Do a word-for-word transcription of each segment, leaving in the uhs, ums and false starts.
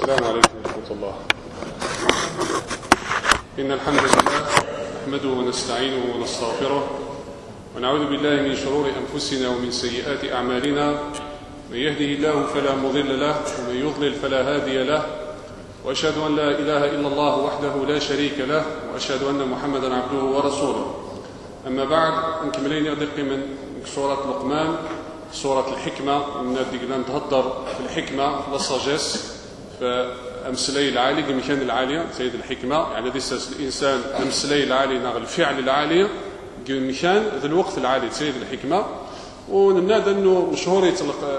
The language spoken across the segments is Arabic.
السلام عليكم ورحمة الله. إن الحمد لله نحمده ونستعينه ونستغفره ونعوذ بالله من شرور أنفسنا ومن سيئات أعمالنا. من يهده الله فلا مضل له ومن يضلل فلا هادي له، وأشهد أن لا إله إلا الله وحده لا شريك له، وأشهد أن محمدا عبده ورسوله. أما بعد، نكملين يدقي من سورة لقمان، سورة الحكمة. نبدأ نتهضر في الحكمة في الصاجيس، فأمثلي العالي المكان العالي سيد الحكمة، يعني هذا الإنسان أمثلي العالي نغ الفعل العالي المكان ذا الوقت العالي سيد الحكمة. وننادى أنه مشهورية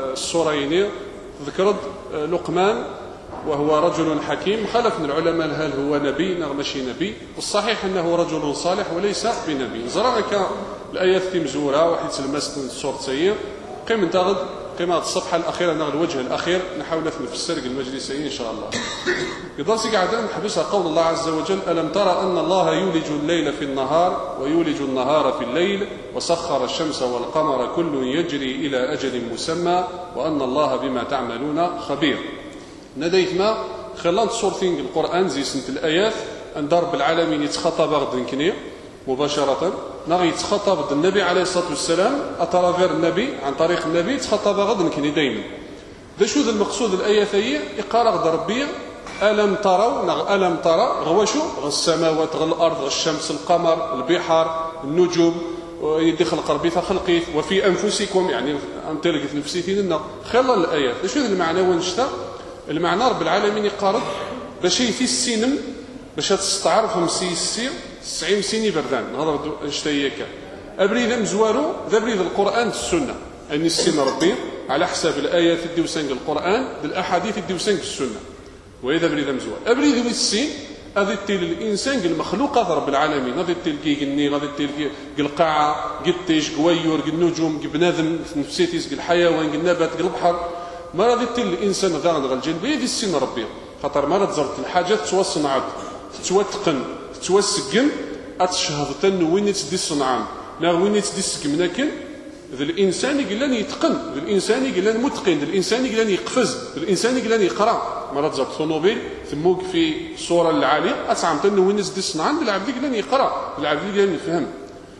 السورين ذكرت لقمان وهو رجل حكيم. خلف من العلماء هل هو نبي نغ ماشي نبي، والصحيح أنه رجل صالح وليس بنبي. زرعك الآيات في مزورة واحد تلمست من السورة سير قيم انتغد قيمة الصفحة الأخيرة نغ الوجه الأخير نحاول نفسر المجلسين إن شاء الله. يضرسي قاعدة نحبسها قول الله عز وجل: ألم ترى أن الله يولج الليل في النهار ويولج النهار في الليل وسخر الشمس والقمر كل يجري إلى أجل مسمى وأن الله بما تعملون خبير. نديت ما خلال صورتين القرآن زي سنة الآيات أن ضرب العالمين يتخطب غد نكني مباشرة نغي يتخطب النبي عليه الصلاة والسلام أترافير النبي عن طريق النبي يتخطب غد نكني دايما. ذا شو ذا المقصود الآية ثي يقرأ غد ربي ألم تروا نغ ألم ترى غوا شو غ السماوات غ الأرض غ الشمس القمر البحار النجوم يدخل قربي فخلقيت وفي أنفسكم، يعني أنت لقيت نفسيتين لنا خلال الآيات. ذا شو ذا المعنى ونشتا المعنى رب العالمين يقارب باش في السينم باش تستعرفهم سي السير تسعين سيني بردان هذا اشتياك ابريد مزوارو ذا بريد القران السنه اني السن ربي على حساب الايات الدوسنج القران بالاحاديث الدوسنج السنه. واذا بريد مزوار ابريد السين هذا تيل الانسان المخلوق رب العالمين هذا تيل كي النيل هذا تيل القاعه قتيش قويور النجوم بنادم نفسيتيس الحيوان النبات البحر ما راضي تيل الانسان ذا غير الجنب هي السن ربي خاطر ما راه زرت الحاجات توصنعت توتقن توسقن اتشهد تن وين تدي الصنعان لا وين تدي السكمناكن ذا الانسان يقلان يتقن ذا الانسان يقلان متقن ذا الانسان يقلان يقفز ذا الانسان يقلان يقرا. مرات زرت طوموبيل ثموك في الصوره العاليه اتعم تن وين تدي الصنعان العبد يقلان يقرا العبد يقلان يفهم.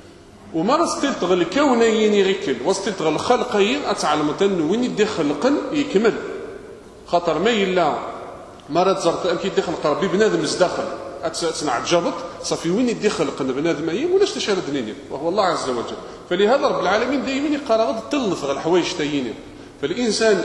وما رستلت غل الكونيين يغكل وستلت غل الخلقين اتعلم تن وين يدي خلقن يكمل خاطر ما يلا مرات زرت اكيد دخل قربي بنادم مزداخل تصنع جابط صافي وين يدخل قلب بنادم ايام ولاش تشهد دنيا وهو الله عز وجل. فلهذا رب العالمين دائما يقرا غد تلف غير الحوايج تايين. فالانسان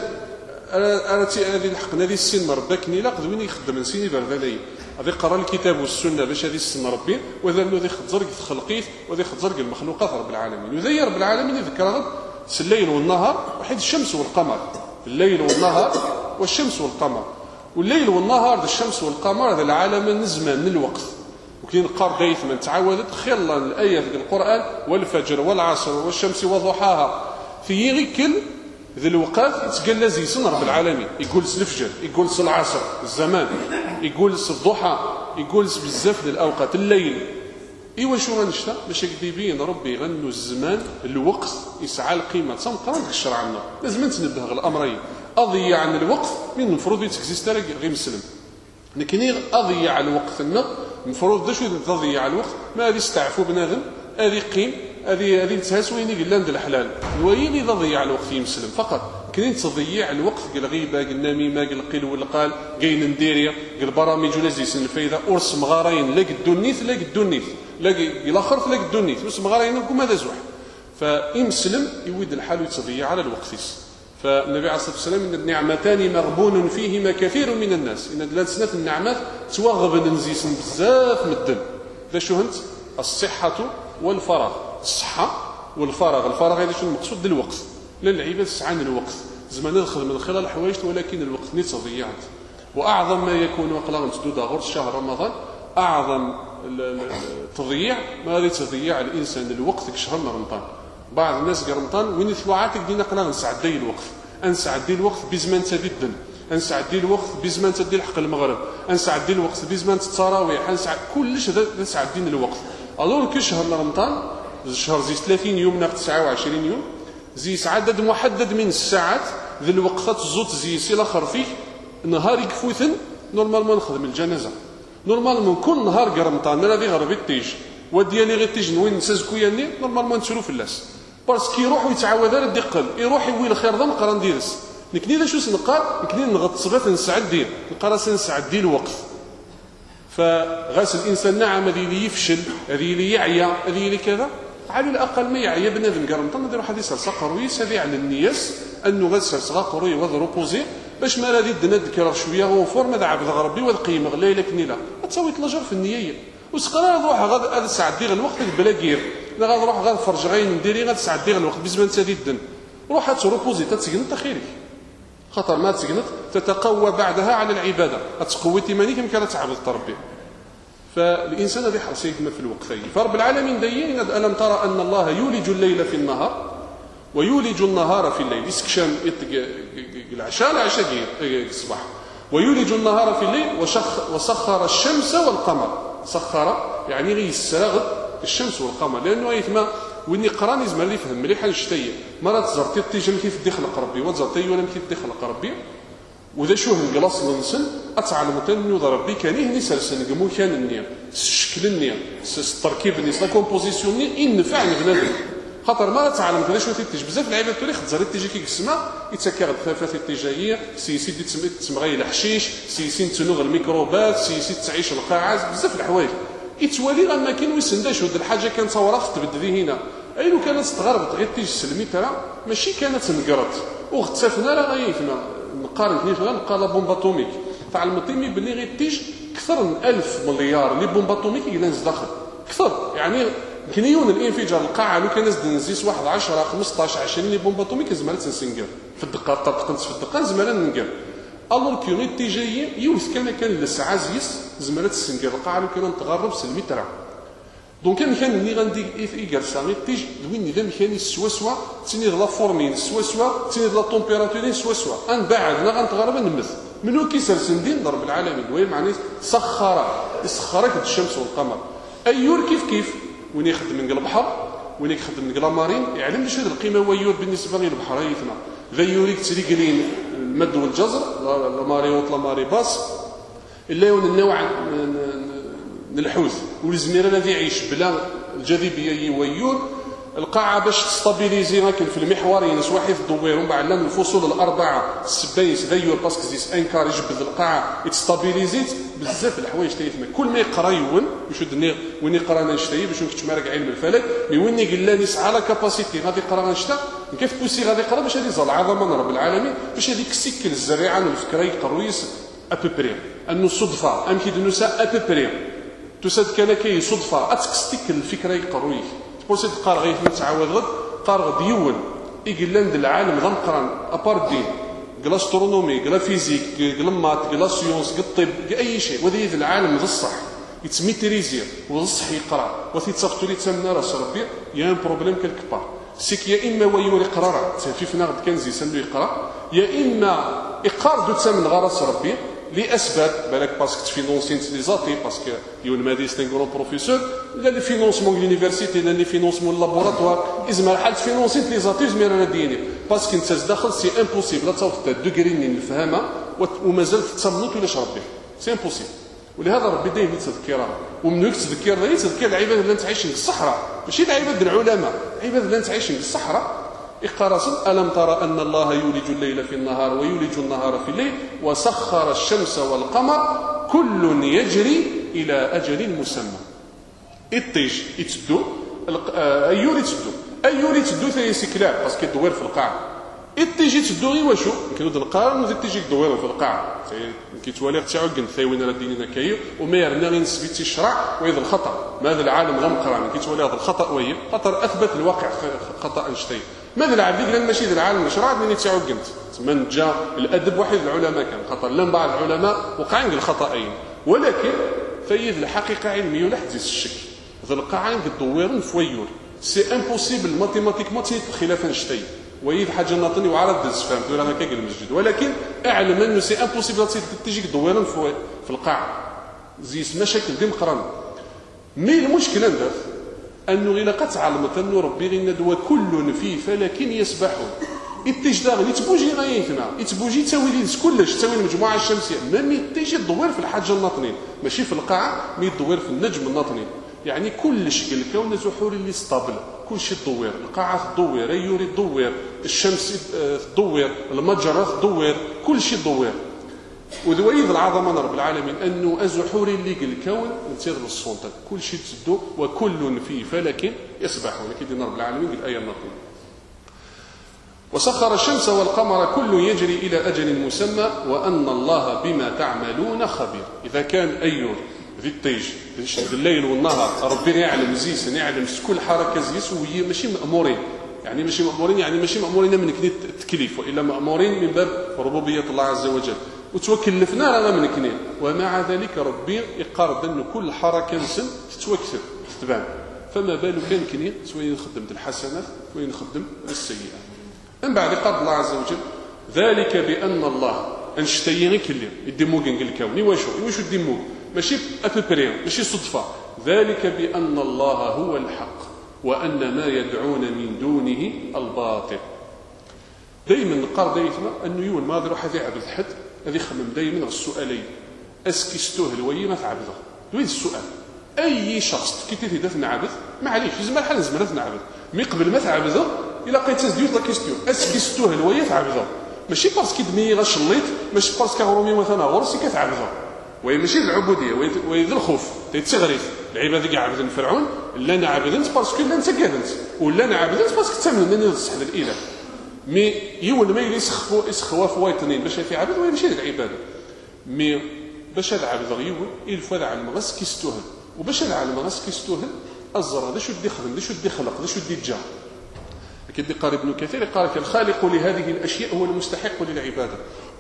اراتي هذه الحق هذه السن ربكني لا قد وين يخدم من سيني بردالي هذه قرا الكتاب والسنه باش هذه السن ربي وذا الذي خزرق خلقيت وذي خزرق المخلوقات رب العالمين. وذا رب العالمين يذكر غد الليل والنهار وحيد الشمس والقمر الليل والنهار والشمس والقمر. والليل والنهار ذا الشمس والقمر هذا العالم نزمان من الوقت. وكاين قار دايث من تعاودت خلا الايه في القران والفجر والعصر والشمس وضحاها في غيكل ذا الوقات يتقال زي سن رب العالمين يقول الفجر يقول العصر الزمان يقول الضحى يقول بزاف ديال الاوقات الليل. ايوا شو غنشتا باش يبين ربي غنو الزمان الوقت يسعى القيمه تنقرا الشرع عندنا لازم نتنبه الامرين. اضيع عن الوقت من المفروض يتكزيستا غير مسلم لكن اضيع الوقت لنا المفروض دا شو تضيع الوقت ما غادي يستعفوا بنادم هذه قيم هذه هذه تهاس وين يقول لنا الحلال وين اذا ضيع الوقت يمسلم فقط. كاين تضيع الوقت قال غيبه قال النميمه قال القيل والقال قاين نديريا قال برامج ولا زي سن الفايده ارس مغارين لا قدو النيث لا قدو النيث لا الاخر لا قدو النيث بس مغارين نكون هذا زوح فيمسلم يود الحال ويتضيع على الوقت. فالنبي عليه الصلاه والسلام ان النعمتان مغبون فيهما كثير من الناس ان ثلاث النعمات توغب نزيسن بزاف من الدم. ذا شو هنت الصحه والفراغ الصحه والفراغ الفراغ هذا شنو المقصود بالوقت لا العباد سعان الوقت زمان ندخل من خلال الحوايج ولكن الوقت نيت ضيعت. واعظم ما يكون وقلا مسدود غير شهر رمضان اعظم التضييع ما غادي تضيع الانسان الوقت في شهر رمضان. بعض الناس قال رمضان وين ثلاثه دينا قلنا نسعد دي الوقت انسعد دي الوقت بزمان تبدل انسعد دي الوقت بزمان تدي الحق المغرب انسعد دي الوقت بزمان التراويح انسعد كلش هذا نسعد دين الوقت. الو كل شهر رمضان الشهر زي ثلاثين يوم ناقص تسعة وعشرين يوم زي عدد محدد من الساعات ذي الوقفات الزوت زي سي الاخر فيه نهار يكفوثن نورمالمون نخدم الجنازه، نورمالمون كل نهار قرمطان من هذه غربي تيج وديالي غير تيج نوين نسازكوياني نورمالمون نتسولو فلاس باسكو يروح ويتعاود على الدقل يروح يوي الخير ذا نقرا نديرس نكني ذا شوس نقار نكني نغط صبات نسعد دير نقرا نسعد دير الوقت. فغاس الانسان نعم هذه اللي يفشل هذه اللي يعيا هذه اللي كذا على الاقل ما يعيا بنادم قرمطان نديرو حد يسال سقرويس هذه على النياس انه غاسل سقروي وذ روبوزي باش ما غادي دنا ذكر شويه هو فورم هذا عبد غربي وذ قيمه غلا الا كني لا تسوي تلاجر في النيه وسقرا نروح غاد هذا ساعه دير الوقت بلا كير لا غاد نروح غاد فرج غير نديري غاد ساعه دير الوقت بزمان تادي الدن روح تروبوزي تتسكن خيرك خطر ما تسكنت تتقوى بعدها على العباده تقوي تيمانيك يمكن تعبد تربي. فالانسان هذا يحرص يتم في الوقتين. فرب العالمين دين الم ترى ان الله يولج الليل في النهار ويولج النهار في الليل يسكشان العشاء العشاء الصباح ويولج النهار في الليل وسخر الشمس والقمر. سخر يعني غي يسرغ الشمس والقمر لانه ايثما وين قراني زعما اللي يفهم مليح الشتيه مرات زرتي تيجي كيف دخل قربي وزرتي ولا كيف دخل قربي وذا شو هنقلاص لنسن اتعلم تنو ضربي كان هني سلسن قمو كان النية الشكل النية التركيب النية لا كومبوزيسيون ني ينفع بنادم خاطر ما تعلم كذا شو تيجي بزاف العباد تولي خزرت تيجي كي السماء يتسكر الثافات الاتجاهيه سي سي دي تمغي الحشيش سي سي تنوغ الميكروبات سي سي تعيش القاعات بزاف الحوايج يتوالي غير ما كاين ويسنداش ود الحاجه كانت صورها تبدلي هنا اي لو كانت تغربت غير تيجي سلمي ترى ماشي كانت نقرت واغتسفنا لا غيثنا نقارن كيف نلقى لا بومب اتوميك تاع المطيمي بلي غير تيجي اكثر من ألف مليار لي بومب اتوميك يلانز داخل اكثر يعني كنيون الانفجار القاعه لو كان نزيد نزيس واحد عشرة خمسطاش عشرين لي بومب اتوميك زمان تنسنقر في الدقه طبقت في الدقه زمان ننقر الور كيوني تيجي يوث كان كان لسعازيس زمان تسنقر القاعه لو كان تغرب سلمي ترى دونك كان كان اللي غندي يقال سامي تيجي وين اذا مكاني سوا سوا تيني لا فورمين سوا سوا تيني لا تمبيراتورين سوا سوا ان بعدنا غنتغرب نمث منو كيسر سندين ضرب العالمين وين معني سخر يسخرك الشمس والقمر ايور كيف كيف وين يخدم من البحر وين يخدم من القمرين يعلم شنو القيمه ويور بالنسبه للبحر هيثنا ذا يوريك تريقلين المد والجزر لا ماري وط لا ماري باس الا يون النوع الحوت والزميره الذي يعيش بلا الجاذبيه يويور القاعه باش تستابيليزي لكن في المحور ينس واحد الدوير ومن بعد الفصول الاربعه السبايس دايور باسكو زيس انكار يجبد القاعه يتستابيليزيت بزاف الحوايج تيفهم كل ما يقرا يون يشد ني وين يقرا نشتي باش نكتب مارك علم الفلك مي وين يقول لا نسعى لا كاباسيتي غادي يقرا نشتا كيف بوسي غادي يقرا باش هذه زال عظمه رب العالمين باش هذيك السكه الزريعه والفكره يقرويس ابوبري انه صدفه ام كيدنو سا ابوبري تسد كان كاين صدفه اتكستيك الفكره يقرويه بوسيت قار غير متعاود غد قار غد يول يقول لنا العالم غنقران ابار دين قال استرونومي قال فيزيك قال مات قال سيونس قال طب قال اي شيء وهذا العالم بصح يتميتريزير وبصح يقرا وفي تصفتوا لي تمنا راس ربي يا ان بروبليم كلك بار سيك يا اما ويوري قرار في فينا غد كنزي سنو يقرا يا اما اقار دو تمن غراس ربي لاسباب بالك باسكو تفينونسي لي زاتي باسكو يون مادي سي ان غرو بروفيسور لا لي فينونسمون لونيفرسيتي لا لي فينونسمون لابوراتوار ازما حال تفينونسي لي زاتي زمير انا ديني باسكو انت داخل سي امبوسيبل توصل الدوغري اللي نفهمها ومازال تتصنت ولا شربي سي امبوسيبل. ولهذا ربي دايما يتذكرها ومن يتذكر ذا يتذكر العباد اللي انت عايشين في الصحراء ماشي العباد العلماء العباد اللي انت عايشين في الصحراء اقرأ ألم ترى أن الله يولج الليل في النهار ويولج النهار في الليل وسخر الشمس والقمر كل يجري إلى أجل مسمى إتيج يتدو أيور يتدو أيور يتدو ثاني سكلاب باسكو الدوير في القاعة إتيج يتدو غي واشو يمكن القارن وزي تيجي الدوير في القاعة كيتوالي تاعو كن ثاوين راه ديننا كايو وما يرنا غير نسبي تيشرع ويذ الخطأ ماذا العالم غمقرا كيتوالي هذا الخطأ وهي خاطر أثبت الواقع خطأ أينشتاين ماذا العبد لان ماشي ذا العالم شرع ديني تاعو كنت من جا الادب واحد العلماء كان خطا لم بعض العلماء وقع عند الخطأين ولكن فايد الحقيقه علميه ولا حديث الشك ذا القاع عند الدويرون فويور سي امبوسيبل ماتيماتيكمون تي خلاف اينشتاين وهي حاجه ناطني وعرض دز فهمت ولا هكا قال المسجد ولكن اعلم انه سي امبوسيبل تيجيك دويرون في القاع زيس مشاكل ديم قران مي المشكله نداف انه غير قد علمت انه ربي غير ندوى كل في فلك يسبحون يتيج داغ يتبوجي غايتنا يتبوجي تساوي لي كلش تساوي المجموعه الشمسيه ما يتيج يدور في الحاجه الناطنين ماشي في القاعه مي يدور في النجم الناطنين يعني كلش قال الكون زحوري اللي ستابل كلشي تدور القاعه تدور ايوري تدور الشمس تدور المجره تدور كلشي تدور وذويذ العظمه رب العالمين انه ازحوري اللي قال الكون نتير للسلطه كلشي تسدو وكل في فلك يسبحون كيدير رب العالمين الايه الناطقه وسخر الشمس والقمر كل يجري إلى أجل مسمى وأن الله بما تعملون خبير. إذا كان أيور ذي التيج ذي الليل والنهار ربنا يعلم زيسن يعلم كل حركة زيس وهي ماشي مأمورين يعني ماشي مأمورين يعني ماشي مأمورين من كنيت التكليف وإلا مأمورين من باب ربوبية الله عز وجل وتوكلفنا رانا من كنيت ومع ذلك ربي يقارب أن كل حركة نسن تتوكسر تتبان فما بالو كان كنيت سوين خدمت الحسنات وين خدم السيئات. من بعد قال الله عز وجل ذلك بأن الله انشتيغي كلي يديموغن الكون واشو واشو ديموغ ماشي ابيبريون ماشي صدفه ذلك بأن الله هو الحق وأن ما يدعون من دونه الباطل. دائما نقار دايما انه يول ما يروح هذا عبد حد هذا يخمم دائما السؤالين اسكي ستوهل ما تعبده وين السؤال اي شخص كي تيدي نعبد معليش لازم الحال لازم نعبد مي قبل ما تعبده الا لقيت تسديو لا كيستيون اسكي ستوهل ويا تعبده ماشي باسكو دمي غشليت ماشي باسكو غرومي مثلا غرسي كتعبده وهي ماشي العبوديه وهي ذو الخوف تيتغريف العباده كاع عبد فرعون لا نعبدنت باسكو لا انت كادنت ولا نعبدنت باسكو تمن انني نصح الاله مي يول ما يسخفوا يسخوا في وايطنين باش يعبد وهي ماشي العباده مي باش هذا عبد يول الفوا على المغس كيستوهل وباش هذا على المغس كيستوهل الزر هذا شو دي خدم شو دي خلق شو دي جا كيدي قال ابن كثير قال الخالق لهذه الاشياء هو المستحق للعباده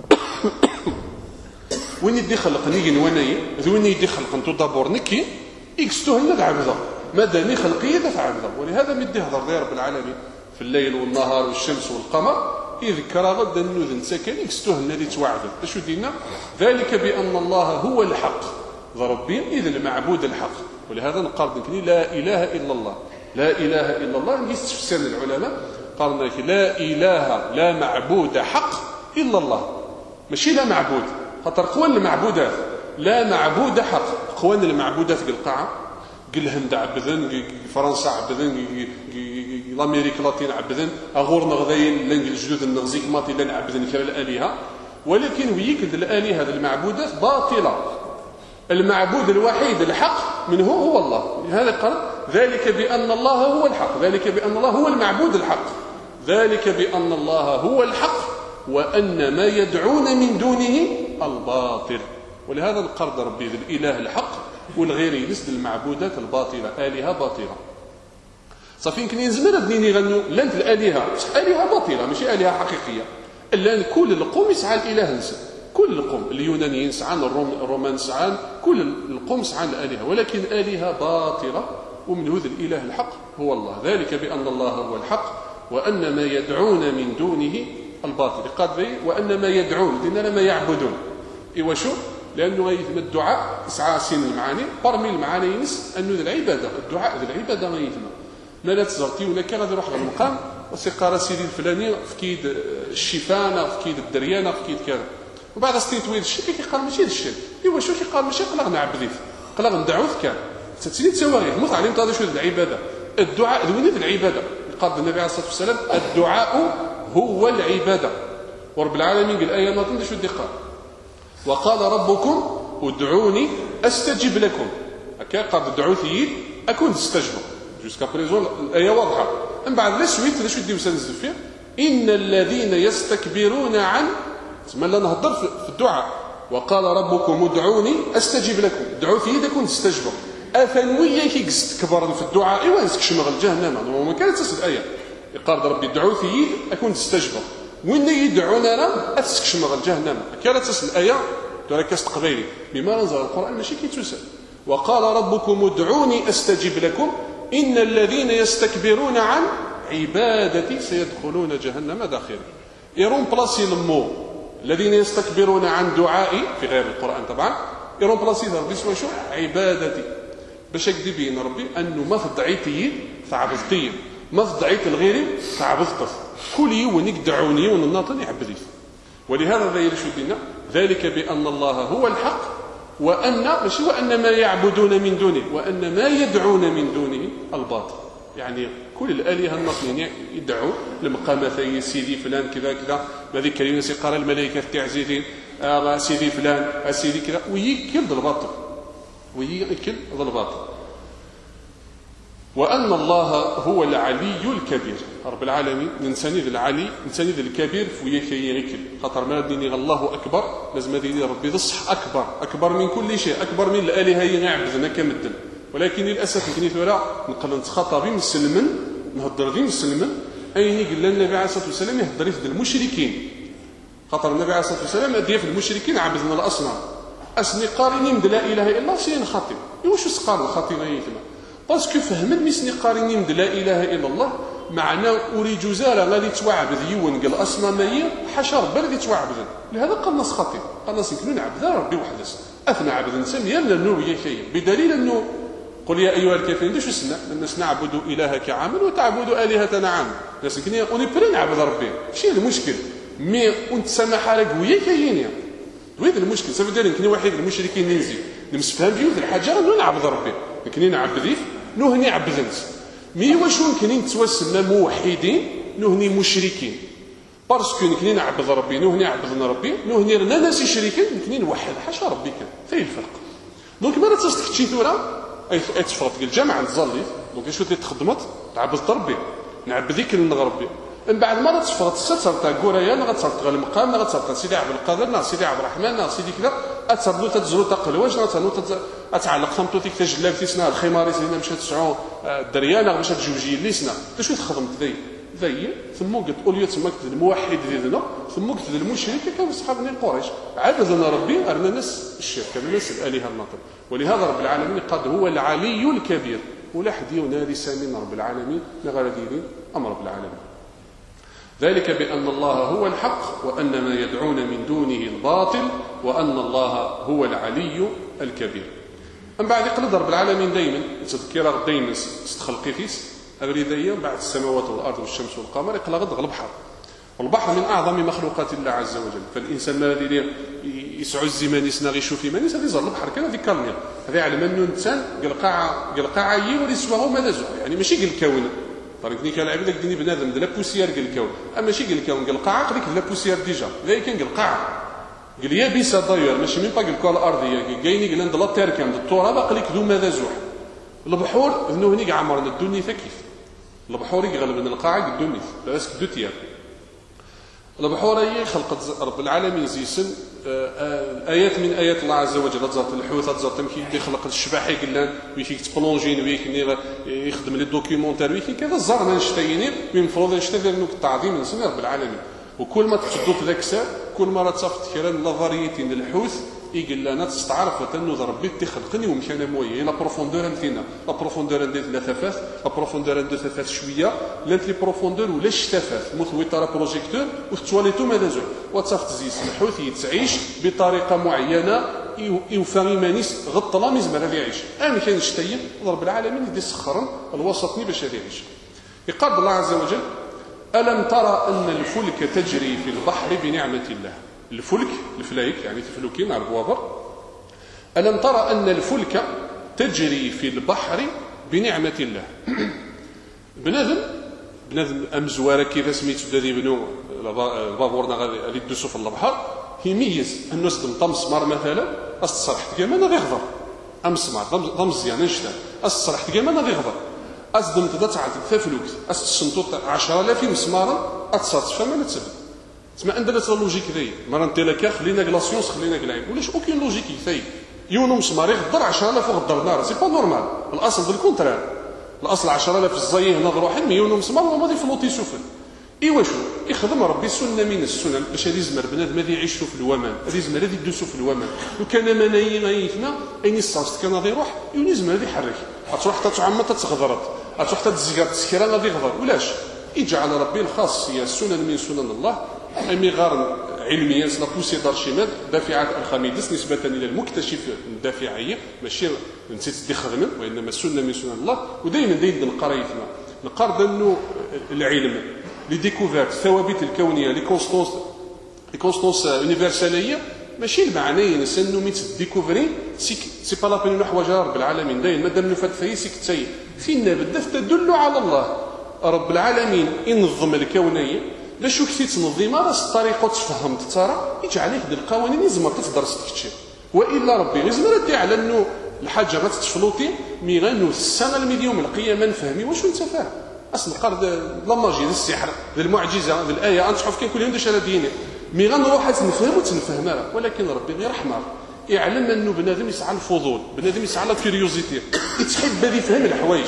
وين يدي خلق نيجي وناي وين يدي خلق انتو دابور نكي اكستوهل نعبده مادامي خلقيه تعبده ولهذا مدي هضر ديال رب العالمين في الليل والنهار والشمس والقمر يذكر غدا النذن سكن اكستوهل نادي توعد اش دينا ذلك بان الله هو الحق ضربين اذا المعبود الحق ولهذا نقال بكني لا اله الا الله لا اله الا الله نجي تفسير العلماء قالنا لا اله لا معبود حق الا الله ماشي لا معبود خاطر قوان المعبودات لا معبود حق قوان المعبودات بالقاعه قال الهند عبدن فرنسا عبدن الامريك اللاتين عبدن اغور نغذين لنج الجدود النغزيك ماطي لن عبدن كلا الالهه ولكن ويك الالهه المعبودات باطله المعبود الوحيد الحق منه هو الله. هذا قال ذلك بأن الله هو الحق ذلك بأن الله هو المعبود الحق ذلك بأن الله هو الحق وأن ما يدعون من دونه الباطل. ولهذا القرض ربي الإله الحق والغير ينسد المعبودات الباطلة آلهة باطلة صافي يمكن ينزمر الدين يغنوا لانت الآلهة آلهة باطلة ماشي آلهة حقيقية إلا كل القوم يسعى الإله نسد كل القوم اليونانيين يسعان الرومان يسعان كل القوم يسعان الآلهة ولكن آلهة باطلة ومن هذا الإله الحق هو الله. ذلك بأن الله هو الحق وأن ما يدعون من دونه الباطل قال وأن ما يدعون دينا ما يعبدون إيوا شو لأنه يثم الدعاء يسعى سين المعاني برمي المعاني ينس أنه ذا العبادة الدعاء ذا العبادة ما يثم ما لا تزرتي ولا كان هذا يروح على المقام وسيقارا سيدي الفلاني في كيد الشيفانة في كيد الدريانة في كيد كذا وبعد ستيت ويد الشرك كيقال ماشي الشرك إيوا شو كيقال ماشي قلق نعبديت قلق ندعوث كان ستسني تساوي مو تعلمت هذا شو العبادة الدعاء ذوين ذا العبادة قال النبي عليه الصلاة والسلام الدعاء هو العبادة ورب العالمين قال الآية ما تندش ودي قال وقال ربكم ادعوني استجب لكم هكا قال ادعوثي اكون استجب جوسكا بريزون الايه واضحه من بعد لا سويت لا شو ديو سنزل فيه ان الذين يستكبرون عن تسمى لا نهضر في الدعاء وقال ربكم ادعوني استجب لكم ادعوثي اكون استجب افنويا كي تكبر في الدعاء ايوا نسكش مغل جهنم وما كانت تسد الايه قال ربي ادعوثي اكون استجب وين يدعوننا اسكش مغل جهنم كانت تسال الايه تركز قبيلي بما نزل القران ماشي كيتسال وقال ربكم ادعوني استجب لكم ان الذين يستكبرون عن عبادتي سيدخلون جهنم داخلين يرون بلاصي المو الذين يستكبرون عن دعائي في غير القران طبعا يرون بلاصي ربي سوا شو عبادتي باش يكذب بين ربي انه ما فضعيتي تعبدتي ما فضعيت الغيري تعبدت كل يوم يدعوني ونناطن يعبدي. ولهذا ذا شو دينا ذلك بأن الله هو الحق وأن ماشي وأن ما يعبدون من دونه وأن ما يدعون من دونه الباطل. يعني كل الآلهة الناطنين يدعوا لمقامات سيدي فلان كذا كذا بهذيك كلمة سيقرا الملائكة تعزيزين آه سيدي فلان آه سيدي كذا ويكل الباطل ويكل الباطل. وأن الله هو العلي الكبير رب العالمين ننساني ذا العلي ننساني ذا الكبير فويك يغيكل خاطر ما ديني الله أكبر لازم ديني ربي ذصح أكبر أكبر من كل شيء أكبر من الآلهة يعبدنا كمدن. ولكن للأسف يمكن ثورة نقل نتخاطب مسلما نهضر غير مسلما أين قال النبي عليه الصلاة والسلام يهضر في المشركين خاطر النبي عليه الصلاة والسلام أدي في المشركين عبدنا الأصنام أسني قارنين لا إله إلا الله سين خاطب يوش سقار الخاطب يثما باسكو فهم مسني قارنين لا إله إلا الله معناه أري جزالة غادي توعبد يون قال أصنام هي حشر بلدي توعبد لهذا قال ناس خاطب قال ناس يمكن نعبد ربي وحدس أثنى عبد نسمي لأنه يكي بدليل أنه قل يا أيها الكافرين شو سنا الناس نعبد إلهك عامل وتعبد آلهتنا عامل الناس كني أوني بري نعبد ربي شي المشكل مي أنت سمح لك ويا كاينين وهذا المشكل سبب دارين كني واحد المشركين ننزل نمسفهم بيوت الحجر انه نعبد ربي كني نعبد نهني عبدنت مي واش يمكن نتوسلنا موحدين نهني مشركين باسكو كني نعبد ربي نهني عبدنا ربي نهني لنا ناس يشركين كني نوحد حاشا ربي كان فين الفرق دونك ما تستكشي ثوره اي تفرط الجامعه نزلي دونك شو تخدمت تعبد ربي نعبديك لنغربي من بعد ما تفرط ستر تاع قرايا لا غتصرت غير المقام لا غتصرت سيدي عبد القادر لا سيدي عبد الرحمن لا سيدي كذا اتسردو تتزرو تقلواج لا تنو اتعلق خمطو تيك تجلاب تيسنا الخماري سيدنا مشات تسعو الدريانه مشات جوجي اللي سنا شو تخدمت ذي ذي ثم قلت اوليو تما قلت الموحد ديالنا ثم قلت المشرك كانوا صحابنا قريش عبدنا ربي ارنا ناس الشرك الناس الالهه الناطق. ولهذا رب العالمين قد هو العلي الكبير ولا حد ينادي سامين رب العالمين نغير ديني امر رب العالمين. ذلك بأن الله هو الحق وأن ما يدعون من دونه الباطل وأن الله هو العلي الكبير. أم بعد يقل رب العالمين دائما تذكر دائما استخلقي فيس أغريديا بعد السماوات والأرض والشمس والقمر يقل غد البحر والبحر من أعظم مخلوقات الله عز وجل. فالإنسان ما الذي يسعى الزمان يسنغ يشوف في مانيس هذه زر البحر كان هذه كالمير هذه على من الإنسان قلقاع قلقاع يوري سواه ماذا زوج يعني ماشي قل الكون طريقني كان عبد لك ديني بنادم د لا بوسيير قال الكون اما شي قال الكون قال القاع قال لك لا بوسيير ديجا ذاك كان قال القاع قال يا بيسا داير ماشي مين با قال الكره الارضيه كايني قال عند لا تير كان التراب قال لك ذو ماذا زوح البحور انه هنيك عمرنا الدنيا كيف البحور يغلب من القاع الدنيا بس دو تيار البحور هي خلقت رب العالمين زيسن ايات من ايات الله عز وجل تزرط الحوت تزرط تمكي يخلق الشباحي قلنا ويفيك تبلونجين ويك يخدم لي دوكيومونتير ويك كذا الزرنا نشتيني من المفروض نشتي نوك التعظيم من سنه رب العالمين. وكل ما تشدو في ذاك الساعه كل مره تصافت كلام لا فاريتي من الحوت يقول لنا تستعرف انه ربي تخلقني ومشينا مويه لا بروفوندور نتينا لا بروفوندور ندير ثلاثه لا بروفوندور ندير ثلاثه شويه لانت لي بروفوندور ولا شتافات مثويطه لا بروجيكتور وتواليتو ماذا زوج وتصافت زيس الحوت يتعيش بطريقه معينه يوفاني مانيس غطلا مزمر هذا يعيش انا كان نشتي رب العالمين يدي سخرا الوسطني باش هذا يعيش. يقال الله عز وجل ألم ترى أن الفلك تجري في البحر بنعمة الله. الفلك الفلايك يعني تفلكين على البوابر. ألم ترى أن الفلك تجري في البحر بنعمة الله. بنادم بنادم أمزوارة كيف سميت بدادي بنو البابورنا غادي يدوسوا في البحر يميز أنه صدم طمسمار مثلا أستصرح كمان غير غضر أمسمار ضمزيان نشتا أستصرح كمان غير غضر أصدم تدتعد ثفلوك أستشنطوط عشرة آلاف مسمارا أتصرف فما نتسبب تسمى عندنا اللوجيك ذي مرة انت لك خلينا كلاسيونس خلينا كلاعب ولاش اوكين لوجيك ثي يونو مسمار يغدر عشرة آلاف وغدر نار سي با نورمال الاصل بالكونترير الاصل عشرة آلاف الزيه هنا روح يونو مسمار وما فلوتي سفل ايوا شو يخدم ربي سنه من السنن باش هذه زمر بنادم هذه يعيشوا في الومان هذه زمر هذه يدوسوا في الومان وكان مناي غايثنا اين الصاص كان غادي يروح يوني زمر هذه يحرك تروح حتى تعمى تتغدرت تروح حتى تزكر تسكر غادي يغدر ولاش يجعل ربي الخاص هي سنن من سنن الله أمي غار علميا لا بوسي دارشيماد دافعات الخميدس نسبة إلى المكتشف الدافعية ماشي نسيت دي خدمة وإنما سنة من سنن الله ودائما دايما نقرا يثما نقرا أنه العلم لي ديكوفيرت الثوابت الكونيه لي كونستونس لي كونستونس يونيفرساليه ماشي المعنى ينسى انه ميت ديكوفري سي سي با لا بين نحو رب العالمين داين مادام نفات فريسك تاي فينا بدات تدل على الله رب العالمين ينظم الكونيه باش كثير تنظيمها راس الطريقه تفهمت ترى يجعلك د القوانين لازم تدرس تكتشف والا ربي لازم ردي على انه الحاجه غتتفلوطي مي غنو السنه المليون من القيامه نفهمي واش انت فاهم اصل قرد لا ماجي السحر المعجزه الايه انشوف كاين كل يوم داش على ديني مي غنروح نفهم وتنفهمها ولكن ربي غير رحمه يعلم انه بنادم يسعى الفضول بنادم يسعى لا كيوريوزيتي يتحب بدا يفهم الحوايج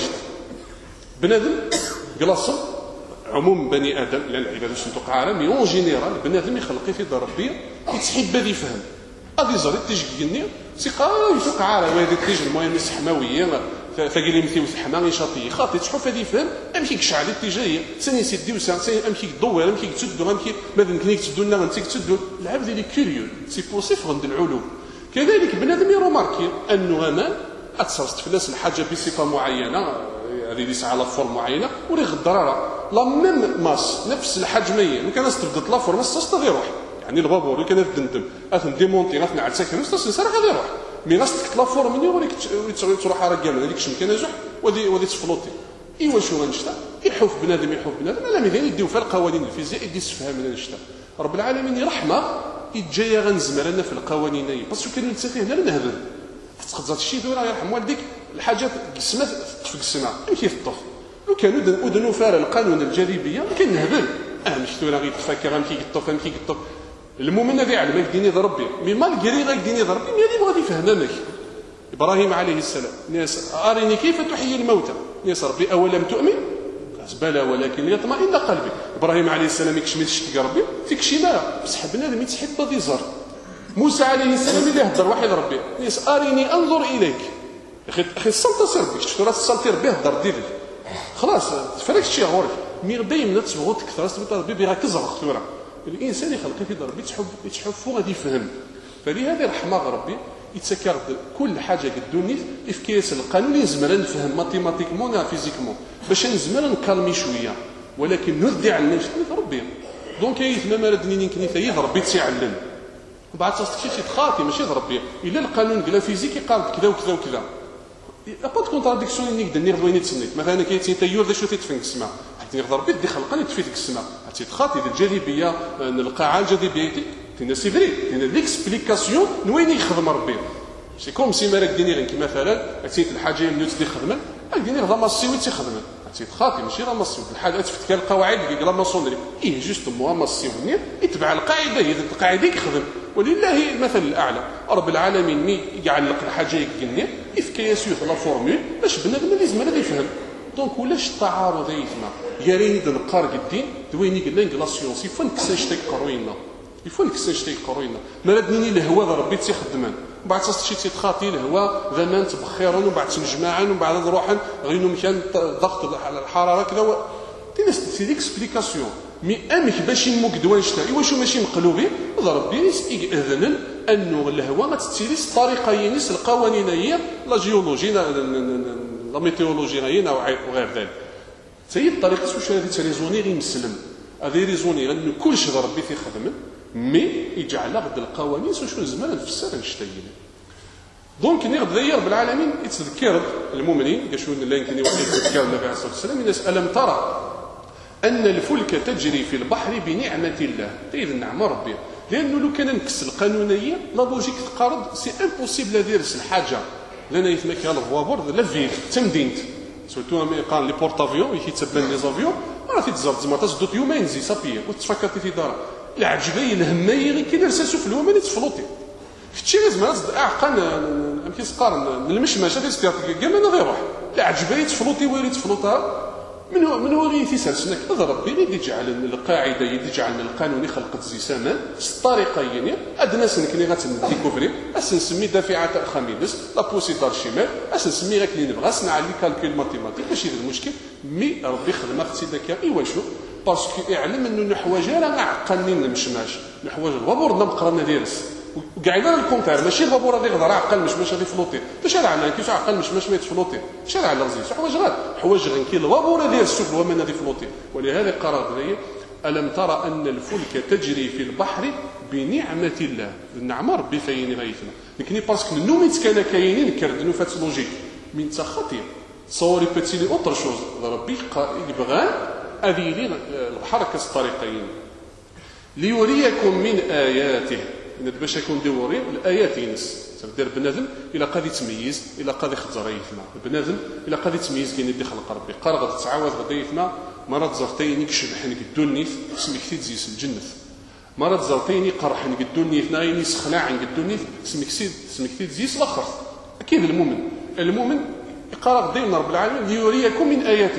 بنادم كلاصه عموم بني ادم لان العباد باش نتوقع عالم مي اون جينيرال بنادم يخلق في دار ربي يتحب بدا يفهم هذه زري تيجي سيقا يتوقع عالم هذه تيجي المهم الحماويه فقال يمثل وسحنا شاطي خاطي تشوف هذه فهم امشي كشعل الاتجاهيه سني سيدي وسان سني امشي دور امشي تسدو امشي ما يمكنك تسدو لنا انت تسدو العبد اللي كيريو سي بوسيف عند العلوم كذلك بنادم يروماركي انه غمان اتصرت فلاس الحاجه بصفه معينه هذه اللي على فورم معينه ولي غدراره لا ميم ماس نفس الحجميه ملي كان استبدلت لا فورم استاذ يروح يعني البابور اللي كان تندم اثن ديمونتي غاتنا عاد ساكن استاذ سرق غادي يروح مي غاستك لا فورم مني وليك تروح على كامل هذيك الشم كان نجح ودي ودي تفلوطي ايوا شو غنشتا يحوف بنادم يحوف بنادم لا مثلا يديو في القوانين الفيزياء يدي يفهم من نشتا رب العالمين يرحمه يتجايا غنزمر لنا في القوانين باسكو كانوا نتسافيه هنا نهبل تقدر شي دور يرحم والديك الحاجات قسمات في السماء يمشي في الطف لو كانوا ودنوا فار القانون الجاذبيه كان نهبل اه مش تورا غير تفكر غنمشي يطف غنمشي يطف المؤمن هذا يعلمك ديني ضربي مي مالغري غير ديني ضربي مي هذه بغى يفهمك ابراهيم عليه السلام ناس اريني كيف تحيي الموتى ناس ربي اولم تؤمن بلى ولكن ليطمئن قلبي ابراهيم عليه السلام يكشمل شتي ربي فيك شي ما بصح بنادم يتحب بهذا زر موسى عليه السلام اللي هضر واحد ربي ناس اريني انظر اليك اخي اخي السلطه بك شفت راه السلطه ربي هضر ديرك خلاص تفرك شي غورك مي دايما تبغوا تكثر تبغى ربي بها كزرق ثورة الانسان يخلق في ربي تحب تحب فوق غادي يفهم فلهذا رحمه ربي يتسكر كل حاجه قدوني في كيس القانون يزمر نفهم ماتيماتيكمون ولا فيزيكمون باش نزمر نكالمي شويه ولكن نردي على الناس ربي دونك يتما ما ردني كنيثه ربي تيعلم وبعد تصدق شي تخاطي ماشي ربي الا القانون قال فيزيكي قال كذا وكذا وكذا با كونتراديكسيون اللي نقدر نير دويني تسنيت مثلا كاين تيور ذا شو تيتفنك السماء حيت نقدر ربي دي خلقني تفيدك السماء حتى تخاطي الجاذبيه القاعه الجاذبيه تينا سي فري تينا ليكسبليكاسيون نوين يخدم ربي سي كوم سي مالك ديني غير كيما مثلا عطيت الحاجه من تدي خدمه ديني غدا ماسيوي تيخدم عطيت خاطي ماشي راه ماسيوي الحاجه تفتك القواعد اللي لا ماسونري اي جوست مو ماسيوي يتبع القاعده هي القاعده يخدم ولله المثل الاعلى رب العالمين مي يعلق الحاجه يقني افكياسيو لا فورمول باش بنادم لازم هذا يفهم دونك ولاش التعارض يتما يا ريني نقار قدين دويني قلنا لا سيونس يفون كساجتك قروينا يفون كساجتك قروينا ما ردني الهواء ربي تيخدمان بعد تصشي تخاطي الهواء زمان تبخيرا وبعد تنجمعا وبعد نروحا غينو مكان ضغط الحراره كذا تينا سي ليكسبليكاسيون مي امك باش يموك دوان شتا ايوا شو ماشي مقلوبين ربي يأذن انه الهواء ما تتسيريش الطريقه ينس القوانين هي لا جيولوجي لا ميتيولوجي وغير ذلك هي الطريقه واش هذه تريزوني غير مسلم هذه ريزوني لانه كلشي ربي في خدمه مي يجعل غد القوانين شنو زمان في السر نشتايين دونك ني غدا رب العالمين يتذكر المؤمنين قال شنو لا يمكن يذكر النبي عليه الصلاه والسلام الناس الم ترى ان الفلك تجري في البحر بنعمه الله تيد النعمه ربي لانه لو كان نكس القانونيه لا لوجيك تقارض سي امبوسيبل ديرس الحاجه لنا يتمك على الفوابور لا فيل تمدينت سورتو مي قال لي بورتافيون يتبان لي زافيون راه تيتزرد زعما تصدوت يومين زي صافي وتفكرتي في دار العجبيه الهميه غير كي نرساسو في الومن تفلوطي فتشي لازم نصد اعقل امكي سقار المشمشه ديال كاع ما غيروح العجبيه تفلوطي ويري تفلوطها من هو من هو غير في سلسلك هذا ربي اللي يجعل القاعده يجعل القانون خلقت زي سمان الطريقه يعني ادنا سنكني غتديكوفري اسنسمي دافعه الخميس لا بوسي دار شمال اسنسمي غير كلي نبغى صنع لي كالكول ماتيماتيك ماشي هذا المشكل مي ربي خدم اختي ذكاء ايوا شو باسكو يعلم انه نحواج راه عقلني نمشماش نحواج الوبر نقرا نديرس وكاع الا الكونتير ماشي البابور هذا يقدر عقل مش باش غادي فلوطي باش راه عندنا كيفاش عقل مش باش ما يتفلوطي باش راه على رزيز حوايج غير حوايج غير كاين البابور ديال السفن ومن غادي فلوطي. ولهذا قرأ بني ألم ترى أن الفلك تجري في البحر بنعمة الله. النعمة ربي فين غايتنا لكن باسكو نوميت كان كاينين كردنو فات لوجيك من تا خطير صوري بتي لي اوتر شوز ربي يبغى هذه لي البحر كالطريقين ليريكم من آياته باش يكون ديوري الآيات ينس دير بنادم الا قاد يتميز الا قاد يخزر يفنا بنادم الا قاد يتميز كاين يدي خلق ربي قال غادي تعاود غادي يفنا مرات زرتيني كشبحني قدوني اسمك تي تزيس الجنة مرات زرتيني قرحني قدوني ثنايني سخلاع قدوني اسمك سيد اسمك تي تزيس الاخر اكيد المؤمن المؤمن يقرا غادي من رب العالمين ليريكم من آياته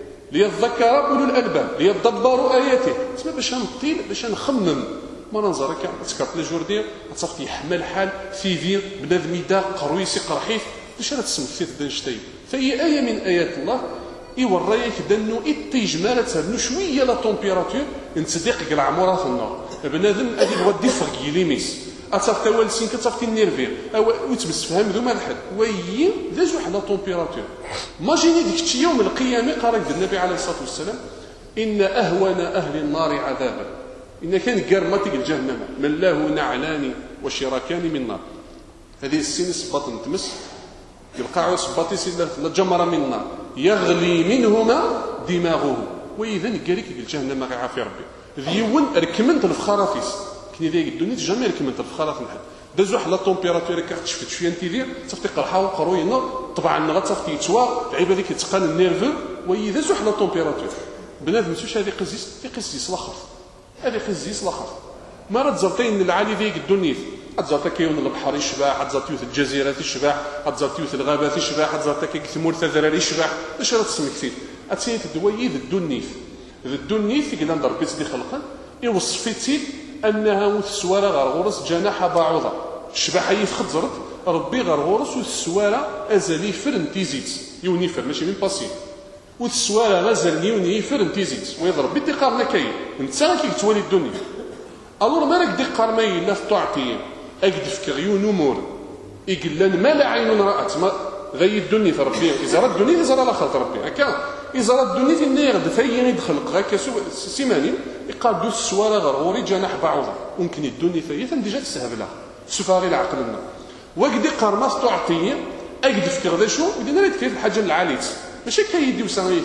ليذكر اولو الالباب ليدبروا آياته تسمى باش نطيل باش نخمم ما ننظر هكا تكرت لي جوردي تصافي يحمل حال فيفير بنادم يدا قرويسي قرحيف باش راه تسمك في دنشتي فهي ايه من ايات الله يوريك دنو ايتي جماله تهنو شويه لا تمبيراتور نتصدق كاع عمرها في النار بنادم ادي بغا ديفرق ليميس اتصاف تاول سين كتصافتي النيرفير او وتبس فهم ذو ما الحد وي ذا جوج لا تمبيراتور ماجيني ديك الشيء يوم القيامه قال النبي عليه الصلاه والسلام ان اهون اهل النار عذابا إن كان قرمتك الجهنم من له نعلان وشراكان من نار هذه السين صباط نتمس يلقى صباطي سيلا جمرة من النار يغلي منهما دماغه وإذا قالك الجهنم غيعافي ربي ذيون ركمنت الفخارافيس كني ذيك الدنيا جامي ركمنت الفخاراف نحن دازو حلا طومبيراتور كاع تشفت شويه انت دير تصفتي قرحه وقروينا طبعا غتصفتي يتوا لعيبه هذيك يتقان النيرفو وإذا زو حلا طومبيراتور بنادم سوش هذه قزيس قزيس لاخر هذه قزيس لاخر ما راه تزرتين العالي ذيك الدنيا اتزرت كيون البحر يشبع اتزرت يوث الجزيرات يشبع اتزرت يوث الغابات يشبع اتزرت كي ثمور الذراري يشبع باش راه تسمك فيه اتسيت الدويي ذ الدنيا ذ الدنيا في كلام ربي تدي خلقا يوصفتي انها وثسواره غرغورس جناح بعوضه شبح يفخد زرت ربي غرغورس وثسواره ازالي فرن تيزيت يوني فر ماشي من باسي وثسواره غزال يوني فرن تيزيت ويضرب بدي قارنا كاين انت كي تولي الدنيا الور ما راك دي قرمي لا تعطي اجد في غيون امور يقلن ما لا عين رات ما غي الدنيا في ربي اذا رد الدنيا اذا لا خلط ربي هكا اذا رد الدنيا في النير دفاي يدخلق هكا سيماني يقادو السواره غرغوري جناح بعوضه ممكن الدنيا فهي ديجا تسهبلها سفاري العقل لنا وقدي قرماس تعطي اجد في غدا شو ودينا لك في الحاجه العاليه ماشي كيدي وسمايه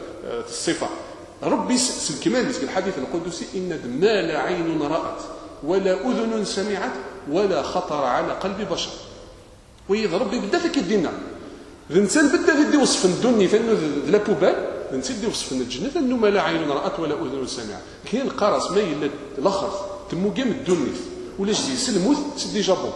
الصفه ربي كما في الحديث القدسي ان ما لا عين رأت ولا اذن سمعت ولا خطر على قلب بشر وإذا ربي بدا فيك يدينا الانسان بدا يدي وصف الدنيا فانه لا بوبال الانسان يدي وصف الجنه فانه ما لا عين رأت ولا اذن سمعت كاين القرص ما الا الاخر تمو قام الدنيا ولا جدي سلموت سدي جابو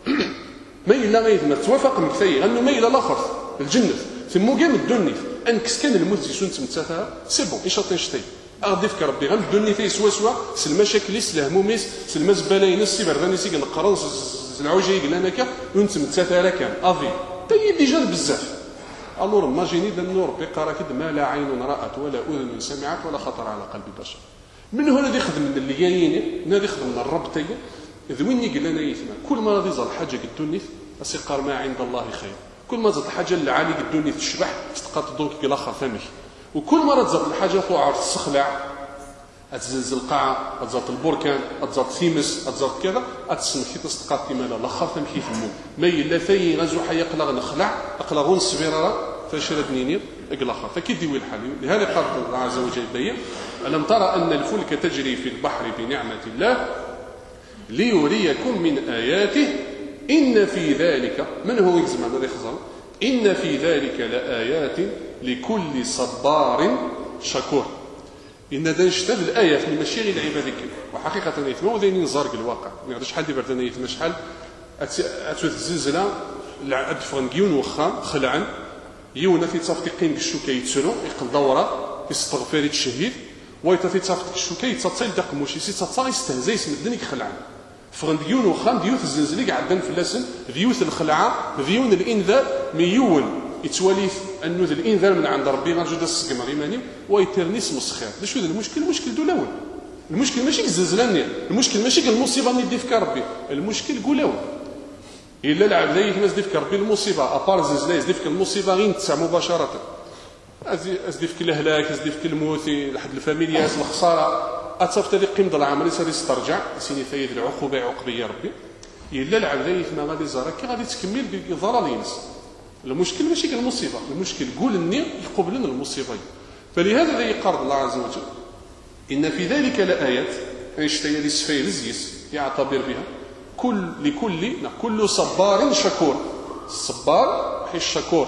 ما الا غير توافق مكثي انه ما الا الاخر الجنه تمو قام الدنيا انكس كان الموت يسون تمتثها سي بون يشطي شتي غادي فك ربي غير الدنيا تي سوا سوا المشاكل الهموميس المزبلين السيبرداني سي القرنص العوجي قلناك ونتمتثها لك افي تي ديجا بزاف الور ماجيني ذا النور بقرا كد ما لا عين رأت ولا اذن سمعت ولا خطر على قلب بشر من هنا دي خدم اللي جايين نادي خدم الرب تي اذ وين يقلنا يثنا كل ما راضي يزال حاجه الدنيا اسقر ما عند الله خير كل ما زاد الحاجه اللي عالي الدنيا تشبح تقات دونك الى اخر فمك وكل مره تزاد الحاجه توعر السخلع اتزلزل القاعه اتزاد البركان اتزاد ثيمس اتزاد كذا اتسمك تستقات كما لا الاخر فمك يفمو ما الا في غزو حيقلغ نخلع اقلغون الصبيره فشردنيني اقلخر فكيدي الحال لهذا قال الله عز وجل بين الم ترى ان الفلك تجري في البحر بنعمه الله ليريكم من اياته إن في ذلك من هو يجزم هذا يخزر إن في ذلك لآيات لكل صبار شكور إن هذا يشتغل الآية في المشيغ العبادك وحقيقة يثمو ذين نزارق الواقع ما يقدرش حد يبردنا يثمى شحال أتوث الزلزلة أدفغن جيون وخا خلعا يونا في تصفتقين بالشوكة يتسلو يقل دورة يستغفر الشهيد ويتا في تصفتق الشوكة يتصل دق موشي يتصل يستهزي يسمى الدنيا خلعا فغن ديون وخام ديوث الزنزلي قاعدين في اللسن ديوث الخلعه ديون الانذار ميون يتوليف انه الانذار من عند ربي غنجو دا السقم غيماني ويترنيس مسخير شنو المشكل المشكل دولاون المشكل ماشي الزلزال، المشكل ماشي المصيبه اللي يدي ربي، المشكل قولاو الا العبد الناس ديفك ربي المصيبه ابار الزلزال يزديفك المصيبه غير نتسع مباشره، ازديفك الهلاك، ازديفك الموت، لحد الفاميليات الخساره، اتصفت هذه قيمه العمل سادي تسترجع سيني فايد العقوبه عقبيه ربي الا العبد ما غادي زارك غادي تكمل بالضرر ينس. المشكل ماشي المصيبه، المشكل قول اني يقبل لنا المصيبه. فلهذا ذي قال الله عز وجل ان في ذلك لايات اشتي لسفير الزيس يعتبر بها كل لكل كل صبار شكور. الصبار وحي الشكور،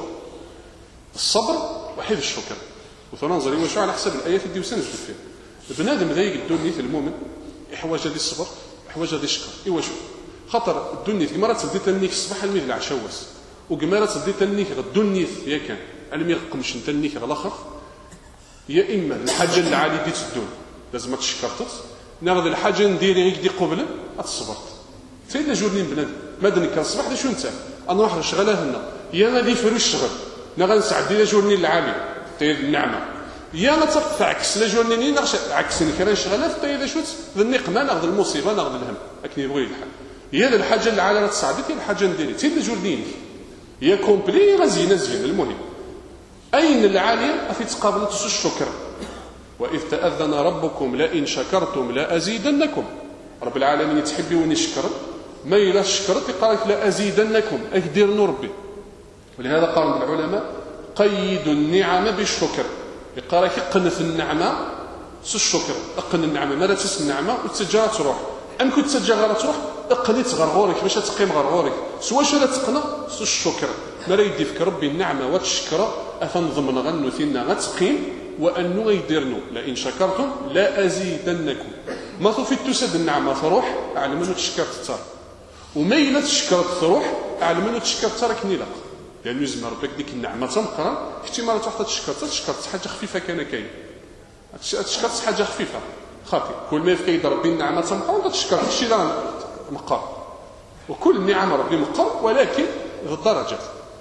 الصبر وحي الشكر. وتنظري واش على حسب الايات اللي وسنجد فيها بنادم ذايق الدنيا المؤمن يحوج هذه الصبر يحوج هذه الشكر. ايوا شو خاطر الدنيا كما تسدي تنيك الصباح الميل العشاء واس وكما تسدي تنيك الدنيا يا كان علم يقمش تنيك على الاخر يا اما الحاجه اللي عالي دي تدون لازم تشكرت ناخذ الحاجه نديري غير دي قبل اتصبرت سيدنا جورني بنادم مادن كان الصباح دا شو انت انا واحد شغله هنا يا غادي يفرو الشغل نا غنسعد لي جورني العالي طيب النعمه يا لا تفعكس لا جورني نغش عكسني كرا شغله طيب شوت النقمه ناخذ المصيبه ناخذ الهم اكني يبغي الحال هي الحاجه اللي على تصعدتي الحاجه نديري سيدنا جورني هي كومبلي غزينه زين. المهم اين العاليه افي تقابل الشكر وإذ تأذن ربكم لئن شكرتم لأزيدنكم. رب العالمين يتحبي ونشكر ما إلا شكرت يقال لك لأزيدنكم أكدير ربي. ولهذا قال العلماء قيد النعم بالشكر يقال لك اقنف النعمة الشكر اقن النعمة ماذا تس النعمة وتسجى تروح أم كنت تسجى غير تروح اقنت غرغورك باش تقيم غرغورك سوا شو لا تقنى الشكر ما لا يدي فيك ربي النعمة وتشكر أفنضمن غنو ثينا غتقيم وأنه غيديرنو لئن شكرتم لا أزيدنكم. ما في تسد النعمة تروح أعلم أنه تشكرت ترى وما إلا تشكرت تروح أعلم أنه تشكرت ترى كنيلا لأنه يزمر ربك ديك النعمة تمقرا احتمال تحت تشكرت تشكرت حاجة خفيفة كان كاين تشكرت حاجة خفيفة خاطي كل ما يفكيد ربي النعمة تمقرا تشكرت شي لا مقر وكل النعم ربي مقر ولكن بالدرجات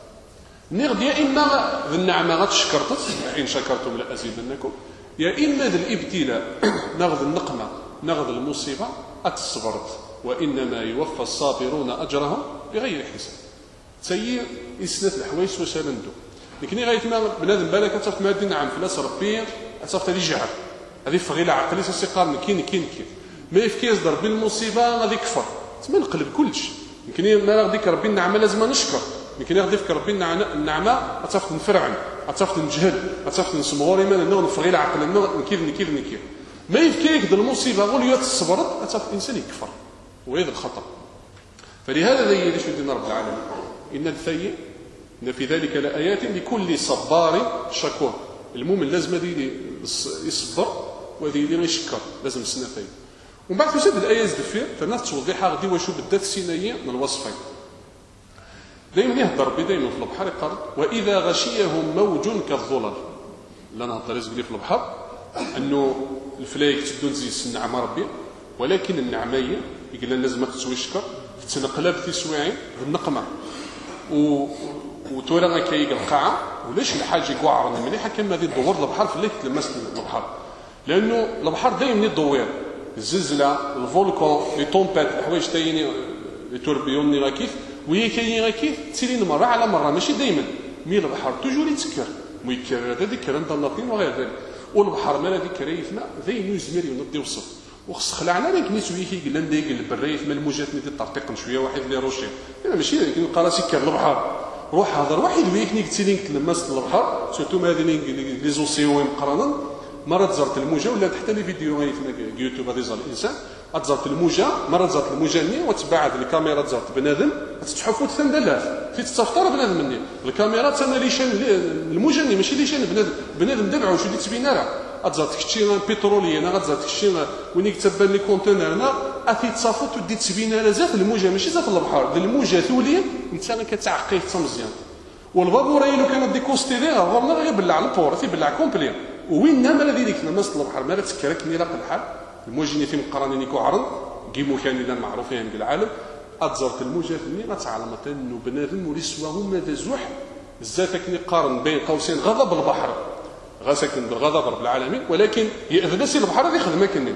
نغد يا إما النعمة غتشكرت إن شكرتم لأزيدنكم يا إما ذا الابتلاء نغذ النقمة نغذ المصيبة أتصبرت وإنما يوفى الصابرون أجرهم بغير حساب. تسيي إسنات الحوايس وسالندو لكن غاية ما بنادم بالك أتصفت ما نعم فلاس ربي أتصفت هذه جعل هذه فغيلة عقلية سيقارن كين كين كين ما يفكيز ضرب المصيبة غادي يكفر تما نقلب كلش يمكن ما غاديك ربي النعمة لازم نشكر يمكن يغدي فكر ربي النعمة أتصفت نفرعن أتصفت نجهل أتصفت نسمغوري ما نغن فغيلة عقل نكيف نكيف نكيف ما يفكيك ذا المصيبة غوليات الصبرت أتصفت الإنسان يكفر وهذا الخطأ. فلهذا ذي ليش يدينا رب العالمين إن الثي إن في ذلك لآيات لكل صبار شكور. المؤمن لازم هذه يصبر وهذه اللي يشكر لازم السنة فيه. ومن بعد في هذه الآية زدفير فالناس توضيحها غدي وشو بدات السينية من الوصفين. دائما يهضر ربي دائما في البحر يقال وإذا غشيهم موج كالظلل. لا نهضر يزقلي في البحر أنه الفلايك تدون زي النعمة ربي ولكن النعمية يقول لازم تسوي شكر تنقلب في سواعين بالنقمة و وتورا كايق القاعة وليش الحاج يقعر مليحة كما ذي الدوار البحر في الليل تلمس البحر لأنه البحر دائما يدور الزلزلة الفولكان لي طومبات الحوايج تايني لي توربيون ني كيف وهي كاين كيف تسيرين مرة على مرة ماشي دائما مي البحر توجور يتسكر ميكرر هذا ذكر عند اللاطين وغير ذلك والبحر ما ذكر يفنا ذي يزمر ينضي وصف وخص خلعنا لك نيت ويكي قلنا نديق البريف من الموجات ندي طرطيق شويه واحد لي روشي انا ماشي لكن قال سكر البحر روح هضر واحد ويكني تسيرين تلمس البحر سورتو ما هذه لي زوسيون مقرانا مرات زرت الموجه ولا حتى لي فيديو غير في يوتيوب غادي يزال الانسان اتزرت الموجه مرات زرت الموجه ني وتبعد الكاميرا تزرت بنادم تتحفوا تندلاف في تستفطر بنادم مني الكاميرا انا لي شان الموجه ني ماشي لي شان بنادم بنادم دبعوا شو دي تبين راه اتزرت كشي بتروليه انا غتزرت كشي وين يكتب لي كونتينر انا اتي تصافط ودي تبين راه زاف الموجه ماشي زاف البحر الموجه ثوليه انت كتعقيه مزيان والبابور لو كان دي كوستيلي غير غير بلع البور تيبلع كومبلي وين ما لا ديريك نمس البحر ما تسكركني لا الحال الموجين في مقرانين كوعرض كيمو كان اذا معروفين بالعالم اتزرت الموجه فني غتعلمت انه بنادم ولي سواهم ماذا زوح بزاف كني قارن بين قوسين غضب البحر غا ساكن بالغضب رب العالمين ولكن ياذن سي البحر هذه خدمه كني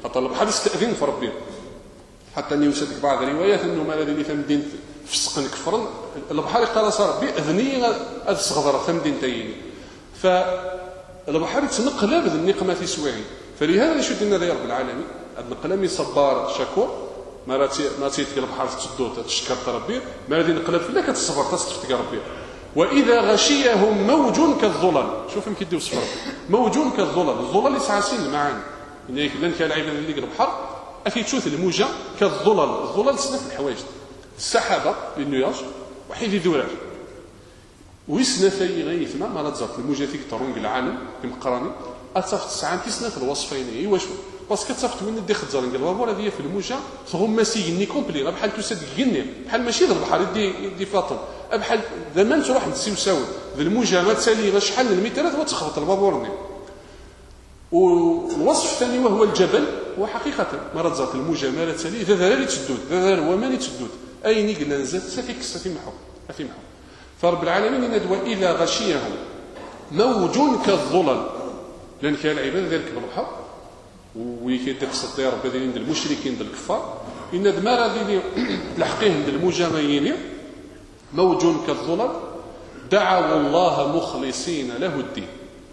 خاطر البحر يستأذن في ربي. حتى اني وصلت بعض الروايات انه ما الذي ثمدين فسقن كفرن البحر قال صار ربي اذني هذا الصغدره ثمدين تايني. فالبحر يتنقلب النقمه في سواعي. فلهذا يشد لنا يا رب العالمين هذا النقلم صبار شكور ما راتي ما تيتك البحر تسدو تشكر ربي ما الذي نقلب فيك تصبر تصفتك ربي. واذا غشيهم موج كالظلل شوف يمكن يديو صفر موج كالظلل الظلل يسعسين المعاني يعني كلن كان العباد اللي البحر اكيد تشوف الموجه كالظلل الظلل سنه في الحوايج السحابه للنياج وحيد يدورار ويسنا في غيث ما ما تزرت الموجه فيك ترونق العالم كمقراني اتصفت ساعه كيسنا في الوصفين اي واش باسكو تصفت وين دي خزر نقول البابور هذه في الموجه تغم ماسي ني كومبلي بحال تسد كني بحال ماشي غير البحر يدي يدي فاطم بحال زمان تروح نسيوساو ذا الموجه ما تسالي غير شحال من المترات وتخبط البابورني. والوصف الثاني وهو الجبل وحقيقه ما رزات الموجه ما تسالي ذا ذا اللي تسدود ذا هو ما اللي تسدود اي ني قلنا نزات سافي كسا في محو في محو. فرب العالمين ندوى اذا غشيهم موج كالظلل لان كان العباد ذلك بالبحر ويكيدك صدي ربي ديال المشركين ديال الكفار ان دمار هذه تلحقيهم بالمجامعين موج كالظلل دعوا الله مخلصين له الدين.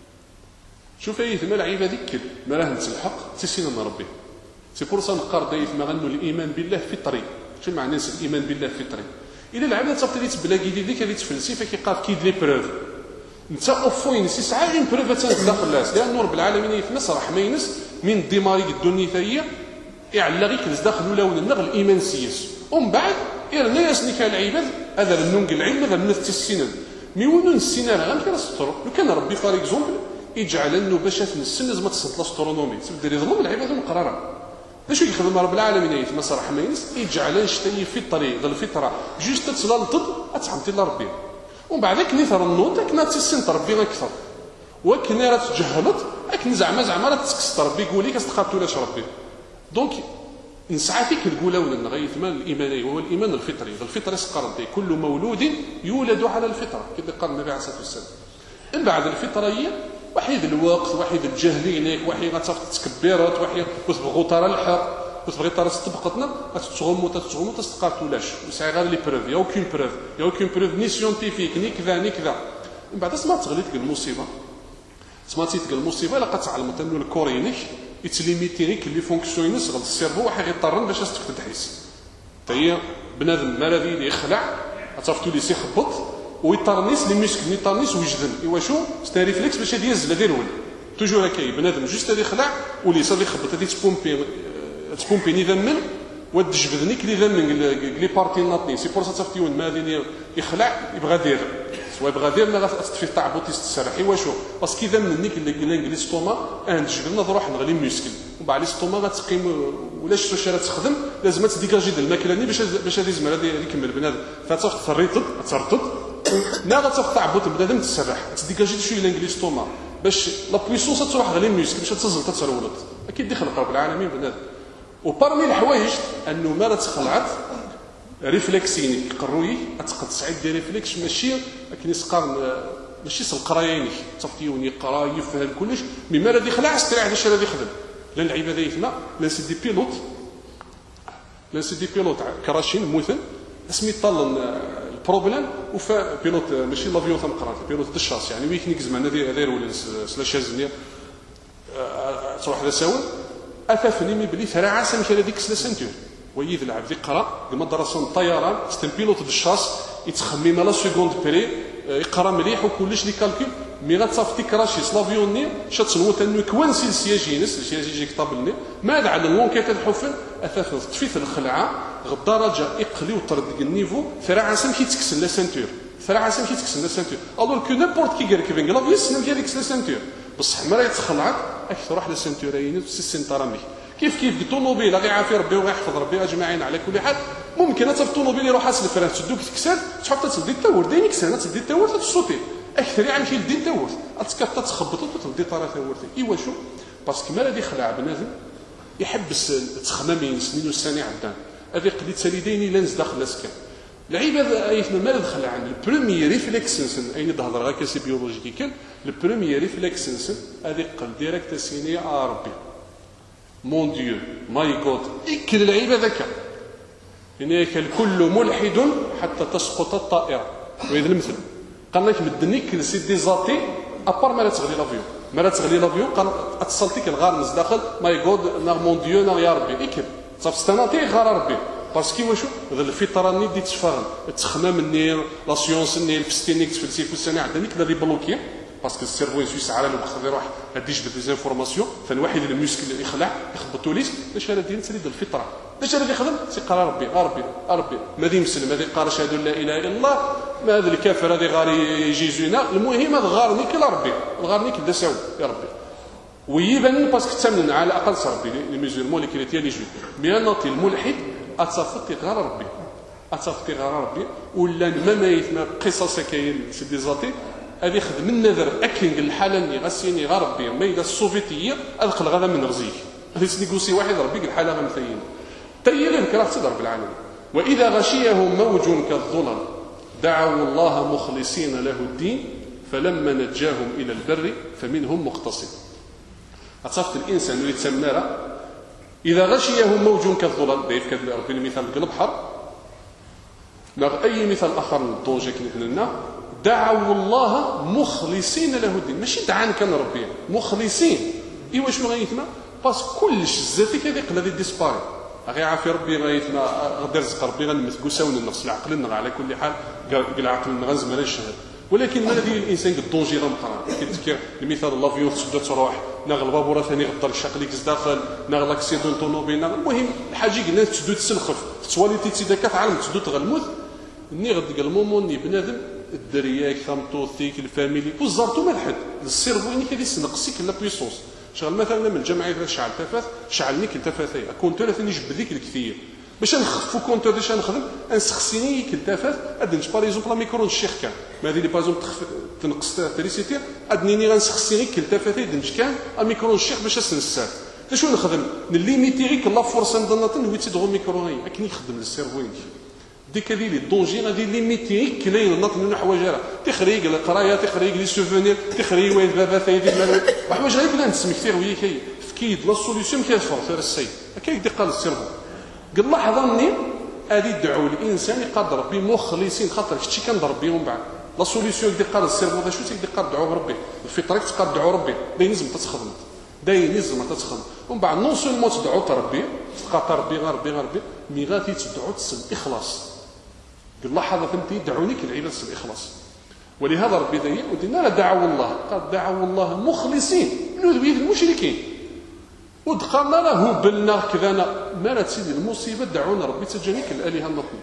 شوف اي ثم العباد ذكر ما راه نتلحق تسينا من ربي سي بور سا نقار دايف ما غنو الايمان بالله في الطريق. شنو معنى الايمان بالله في الطريق؟ الى العباد تبتدي تبلاكي ديك اللي تفلسي فكيقاف كيد لي بروف انت اوفوين سي ساعه اون بروف تنزل الناس لان رب العالمين يتنص راه ما ينس من ديماري الدنيا يعلى غير كنز داخل ولا ونغ الايمان سياس ومن بعد يرنا ياسني كان العباد هذا النونق العلم هذا من السنان مي ونون السنان غير كان السطر لو كان ربي فار اكزومبل يجعل انه باش السن لازم تصنت الاسترونومي تبدا يظلم العباد مقرره اش يخدم رب العالمين يتمس رحمه ينس يجعل شتي في الطريق ذا الفطره جوست تسلال ضد اتحمتي الله ربي ومن بعد كنيثر النوط كنا تسنت ربي اكثر وكنا راه تجهلت لكن زعما زعما راه تسكست ربي يقول لك استقرتوا لاش ربي دونك نسعى فيك القوله ولا غايه ما الايماني هو الايمان الفطري الفطره سقرتي كل مولود يولد على الفطره كما قال النبي عليه الصلاه والسلام. من بعد الفطريه وحيد الوقت وحيد الجهل هناك وحيد غتصافط تكبيرات وحيد وتبغوا ترى الحق وتبغي ترى طبقتنا تتغمو تتغمو تستقرتوا لاش وسعي غير لي بروف يا اوكين بروف يا اوكين بروف ني سيونتيفيك ني كذا ني كذا. من بعد اسمع تغليت المصيبه سمعتي تلقى المصيبه لقد تعلمت انه الكورينيك يتليميتينيك اللي فونكسيونيس غير السيرفو واحد يضطر باش تفك تحس هي بنادم ما الذي يخلع عرفتوا لي سيخبط ويطرنيس لي ميسك يطرنيس ويجذن ايوا شو ستي ريفلكس باش يهز لا ديرول توجور هكا بنادم جوست هذا يخلع ولي صافي يخبط هذه تبومبي تبومبي ني ذمن ودجبدنيك لي ذمن لي بارتي ناطني سي بور سا تفتيون ما هذه يخلع يبغى دير سواء بغى دير لا غتطفي الطعبوط تستسرح ايوا شو باسكو اذا منك اللي ستوما ان جبنا نروح نغلي ميسكل ومن بعد ستوما غتقيم ولا شتو شي راه تخدم لازم تديكاجي ديال الماكله باش باش هذه زعما هذه يكمل بنادم فتاخذ تريطد ترطد لا غتاخذ الطعبوط بنادم تسرح تديكاجي شويه لانجلي ستوما باش لا بويسونس تروح غلي ميسكل باش تزل تترولد اكيد دخل رب العالمين بنادم. وبارمي الحوايج انه ما تخلعت ريفلكسيني قروي اتقد سعيد دي ريفلكس ماشي لكن يسقر ماشي القرايين تصفيون يقرا يفهم كلش مما الذي خلع استريح هذا الشيء الذي يخدم لان العباده يثنى لا سي دي بيلوت لا سي دي بيلوت كراشين مثل اسمي طال البروبليم وفا بيلوت ماشي لافيون ثم قرات بيلوت دشاس يعني ويكنيك زعما هذا داير ولا سلاش هزني تروح هذا ساوي اثافني مي بلي ثرا عسى مشى هذيك سلا سنتور ويذ العبد يقرا كما درسوا الطيران ستين بيلوت دشاس يتخمم لا سكوند بري يقرا مليح وكلش لي كالكول مي غتصافطي كراشي سلافيوني شات نوت انه كوانسي السياجينس السياجي كطابلني ما على اللونكيت الحفن اثاث تفيت الخلعه غدرجه اقلي وطرد النيفو ثرا عسى مشي تكسل لا سنتور ثرا عسى مشي تكسل لا سنتور الوغ كو نيمبورت كي كيركب انغلا يسلم في هذيك لا سنتور بصح ما يتخلعت اكثر واحد لا سنتورين سي سنترامي كيف كيف الطوموبيل غير يعافي ربي ويحفظ ربي اجمعين على كل حال ممكن حتى في الطوموبيل يروح حاس الفران تشدوك تكسر تحط تسدي التاور داين يكسر تسدي التاور تصوتي اكثر يعني شي دي التاور تسكط تخبط وتدي طرا تاورتي ايوا شو باسكو ما الذي خلع بنادم يحبس تخمامين سنين والسنه عندنا هذه قليت ساليدين لانز داخل الاسكان العباد ايثنا ما خلع عن البروميي ريفلكس اين تهضر غير كاسي بيولوجيكي كان البروميي ريفلكس هذه قل ديريكت سيني ا ربي مون ديو ماي جود اكل العيب ذاك هناك الكل ملحد حتى تسقط الطائره. وهذا المثل قال لك مدنيك سي دي زاتي ابار ما لا تغلي لافيون ما لا تغلي لافيون قال اتصلتك الغار نز داخل ماي جود نار مون ديو نار يا ربي اكل صافي ستاناتي غار ربي باسكو واش هذا الفطره ني دي تشفغل التخمام ني لا سيونس ني الفستينيك تفلسف السنه عندك لا لي بلوكي باسكو السيرفو يسوس على لو خذ يروح هاديش بدي انفورماسيون ثاني واحد المسكل اللي يخلع يخبطوا ليك واش هذا ديال تريد الفطره باش هذا اللي يخدم سيقرا ربي ربي ربي ما دي مسلم هذه قال اشهد لا اله الا الله ما هذا الكافر هذه غاري جيزونا المهم هذا غارني كلا ربي غارني كلا ساوي يا ربي ويبان باسكو تمنن على الاقل ربي لي ميزورمون لي كريتير لي جو بيان نوتي الملحد اتصفتي غير ربي اتصفتي غير ربي ولا ما مايت ما قصص كاين سي دي زاتي هذه خدم النذر اكلينغ الحاله غاسيني غير ربي ما اذا السوفيتيه ادخل غدا من رزيك هذه سنيغوسي واحد ربي الحاله غمثين تيل الكراه تضرب العالم. واذا غشيهم موج كالظلل دعوا الله مخلصين له الدين فلما نجاهم الى البر فمنهم مقتصد. اتصفت الانسان اللي تسمى اذا غشيهم موج كالظلل دايف كذا ربي المثال البحر لا اي مثال اخر من الدونجي كنا لنا دعوا الله مخلصين له الدين ماشي دعان كان ربي مخلصين ايوا شنو غيتما باس كلش زاتك هذيك الذي ديسباري غير عافي ربي غيتما غير رزق ربي غنمثلوا ساون النفس العقل لنا على كل حال قال عقلنا غنزمر الشهر ولكن ما الذي الانسان الدونجي غنقرا كيتذكر المثال اللافيون تبدا تروح ناغ البابوره ثاني غدر الشقليك داخل ناغ لاكسيدون طوموبيل المهم الحاجه قلنا تسدو تسلخف تواليتي تي داك عالم تسدو تغلموت ني غدق المومون ني بنادم الدرياك ثامطوثيك الفاميلي وزرتو ما الحد السيرفو ني كيدي سنقسيك لا بويسونس شغل مثلا من الجمعيه شعل تفاث شعلني كنت تفاثي كونتور ثاني جبد ذيك الكثير باش نخفو كونتور باش نخدم نسخسيني كنتافات ادنج باغ اكزومبل ميكرو الشيخ كان ما هذه لي باغ اكزومبل تنقص تريسيتي ادنيني غنسخسيني كنتافات دنج كان ميكرو الشيخ باش نسنسات شنو نخدم نليميتي غير لا فورس ندنطن هو تيدغو ميكرو غي اكني يخدم السيرفو ديك هذه لي دونجي غادي ليميتي كلين نط من حوايج راه تخريج القرايه تخريج لي سوفونير تخريج وين بابا ثايدي مال حوايج غير بلا نسمي كثير وهي كي فكيد لا سوليوشن كيفر في السيد هكاك دي قال السيرفو قال لاحظني هذه يدعو الانسان يقدر ربي مخلصين خاطر كشي كنضرب بهم بعد لا سوليوشن دي قال السيرفو دا شو تيدي قال دعوا ربي في طريق تقدر دعوا ربي داي نزم تتخدم داي نزم تتخدم ومن بعد نون سولمون تدعوا ربي تقاطر ربي غير ربي غير ربي مي غادي تدعوا تسل اخلاص قال لاحظ فهمتي دعوني كالعباد الإخلاص ولهذا ربي داير ودينا دعوا الله قال دعوا الله مخلصين من ذوي المشركين ودقلنا له بلنا كذانا ما تسيدي المصيبه دعونا ربي تجانيك الالهه النطق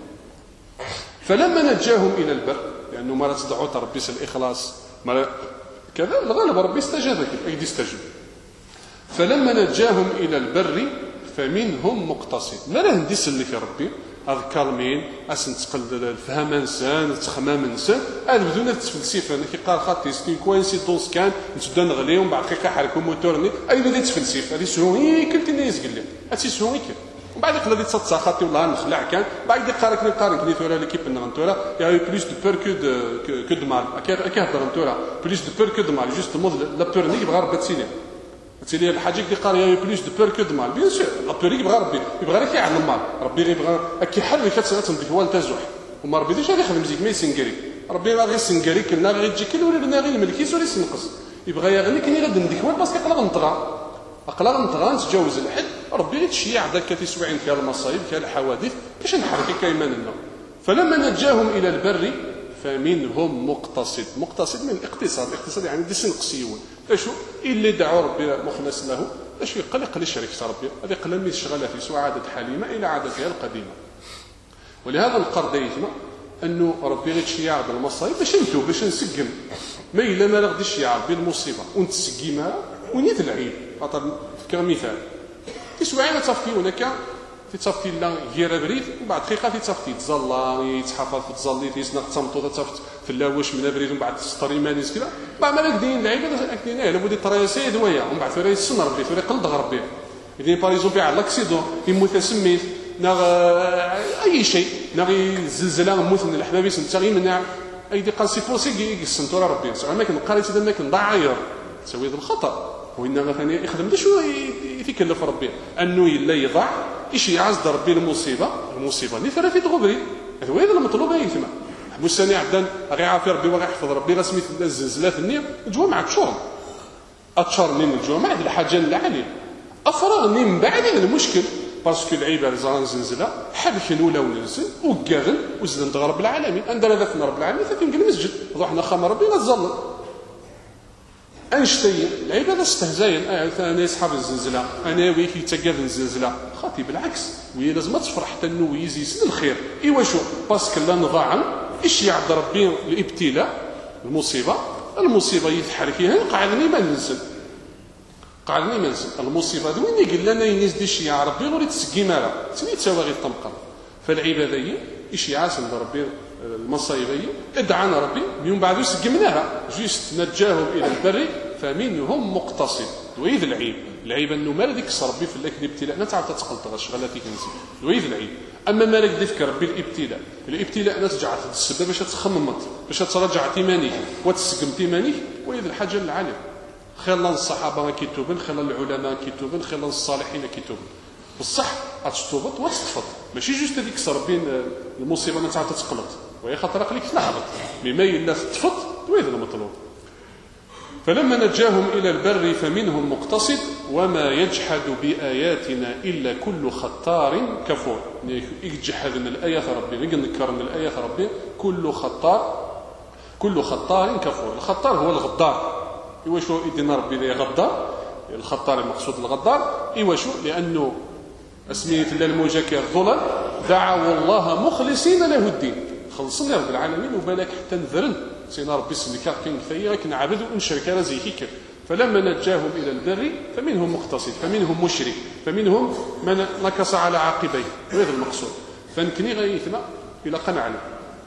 فلما نجاهم الى البر لانه ما تدعوا ربي الإخلاص ما كذا الغالب ربي استجاب لك اي استجاب فلما نجاهم الى البر فمنهم مقتصد ما له نديس اللي في ربي اذكر مين اسن تقلد الفهم انسان تخمام انسان هذا بدون تفلسفه انا كيقال خاطي سكين كوينسيدونس كان نتبدا نغليو من بعد دقيقه حركوا موتورني اي بدي تفلسف هذه سهوي كنت الناس قال لي هاتي سهوي كان ومن بعد يقدر يتصا خاطي والله نخلع كان بعد يقارك نقارك ني ثورا ليكيب نغنتورا يا بلوس دو بور كو دو كو دو مال كيهضر نتورا بلوس دو بور كو دو مال جوستومون لا بور ني بغا ربي تسيني تسيلي الحاجه اللي قال يا بلوس دو بور كو دو مال بيان سور ابوري يبغى ربي يبغى غير كيعلم مال ربي غير يبغى كيحرك كتسنى ديك تزوح وما ربي ديجا يخدم زيك ما يسنكري ربي غير يسنكري كلنا غير تجي كل ولا غير الملكيس ولا يسنقص يبغى يغني كني غد نديك وين باسكو قلا نطغى قلا نطغى نتجاوز الحد ربي غير تشيع داك تسوعين فيها المصايب فيها الحوادث باش نحرك كايماننا فلما نجاهم الى البر فمنهم مقتصد مقتصد من الاقتصاد الاقتصاد يعني دي سنقسيون اشو اللي دعوا ربي مخلص له اش يقلق لي شريك ربي هذه قلمي الشغله في سوى عاده حليمه الى عادتها القديمه ولهذا القرض يجمع انه ربي غير شيع هذا المصايب باش نتو باش نسقم ما الا ما غاديش يعرف بالمصيبه ونتسقمها ونيت العيب خاطر فكر مثال تسوى عين تصفي هناك تتصفي لا غير بريد وبعد دقيقه تتصفي تزلا يتحفظ في تزلي تيسنق تصمتو تصفت في اللاواش من بريد ومن بعد تسطري مانيس كذا بعد ما لقدين العيبه اكدين له بودي ترى سيد ويا ومن بعد ثوري السن ربي ثوري قلد ربي اذا باغ اكزومبل على لاكسيدون يموت سميت ناغ اي شيء ناغ زلزله موت من الحبابيس نتا يمنع اي دي قال سي بوسي يسنتو ربي زعما ما كنقاري تما كنضعير تسوي هذا الخطا وإنما ثاني يخدم شو كي تكلف ربي انه يلا يضع ايش يعزد ربي المصيبه المصيبه اللي فرا في تغبري هذا هو المطلوب يتما حبسني عبدا غير عافي ربي وغير يحفظ ربي غير سميت الزلزلات النية الجوا مع تشور اتشار من الجوا مع الحاجه العاليه افرغني من بعد المشكل باسكو العباد زان زلزله حبك ولا ونزل وكاغن وزلن رب العالمين عندنا ذاتنا رب العالمين فين المسجد روحنا خام ربي نزل أنشتي العبادة استهزاين أنا يصحاب الزلزلة أنا ويكي تقاذ الزلزلة خاطي بالعكس وهي لازم تفرح حتى أنه يزيد الخير إيوا شو باسكو لا نضاعن إيش يعد ربي الابتلاء المصيبة المصيبة يتحركيها قعدني ما ننزل قعدني ما ننزل المصيبة دوين يقول لنا ينزل ديش يا ربي غير تسقي مالا تسمي تساوي غير طمقة فالعبادة هي إيش يعاسم ربي المصايب ادعانا ربي من بعد سقمناها جيست نجاهم الى البر فمنهم مقتصد ويذ العيب العيب انه ما ديك ربي في الابتلاء نتعرف تتقلط غشغلاتي كنسي ويذ العيب اما ما لك ربي الابتلاء الابتلاء نتجعت السبب باش تخممت باش ترجع تيمانيك وتسقم تيمانيك ويذ الحاجه العاليه خلال الصحابه كيتوبن خلال العلماء كيتوبن خلال الصالحين كيتوبن بصح غتشطوبط وتتفض ماشي جوست هذيك ربي المصيبه ما تعرف تتقلط وهي خاطر قليك تنعبط مما الا تتفض وهذا المطلوب فلما نجاهم الى البر فمنهم مقتصد وما يجحد باياتنا الا كل خطار كفور يجحد من الايات ربي نذكر من الايات ربي كل خطار كل خطار كفور الخطار هو الغدار ايوا شو يدينا ربي لي غدار الخطار المقصود الغدار ايوا شو لانه اسميه الله الموجه الظلل دعوا الله مخلصين له الدين خلصنا رب العالمين وبالك حتى نذرن سينا ربي سلكا كاين كثير كنعبد ونشرك على زي كيك فلما نجاهم الى البر فمنهم مقتصد فمنهم مشرك فمنهم من نكص على عاقبيه هذا المقصود فنكني غيثنا الى قنعنا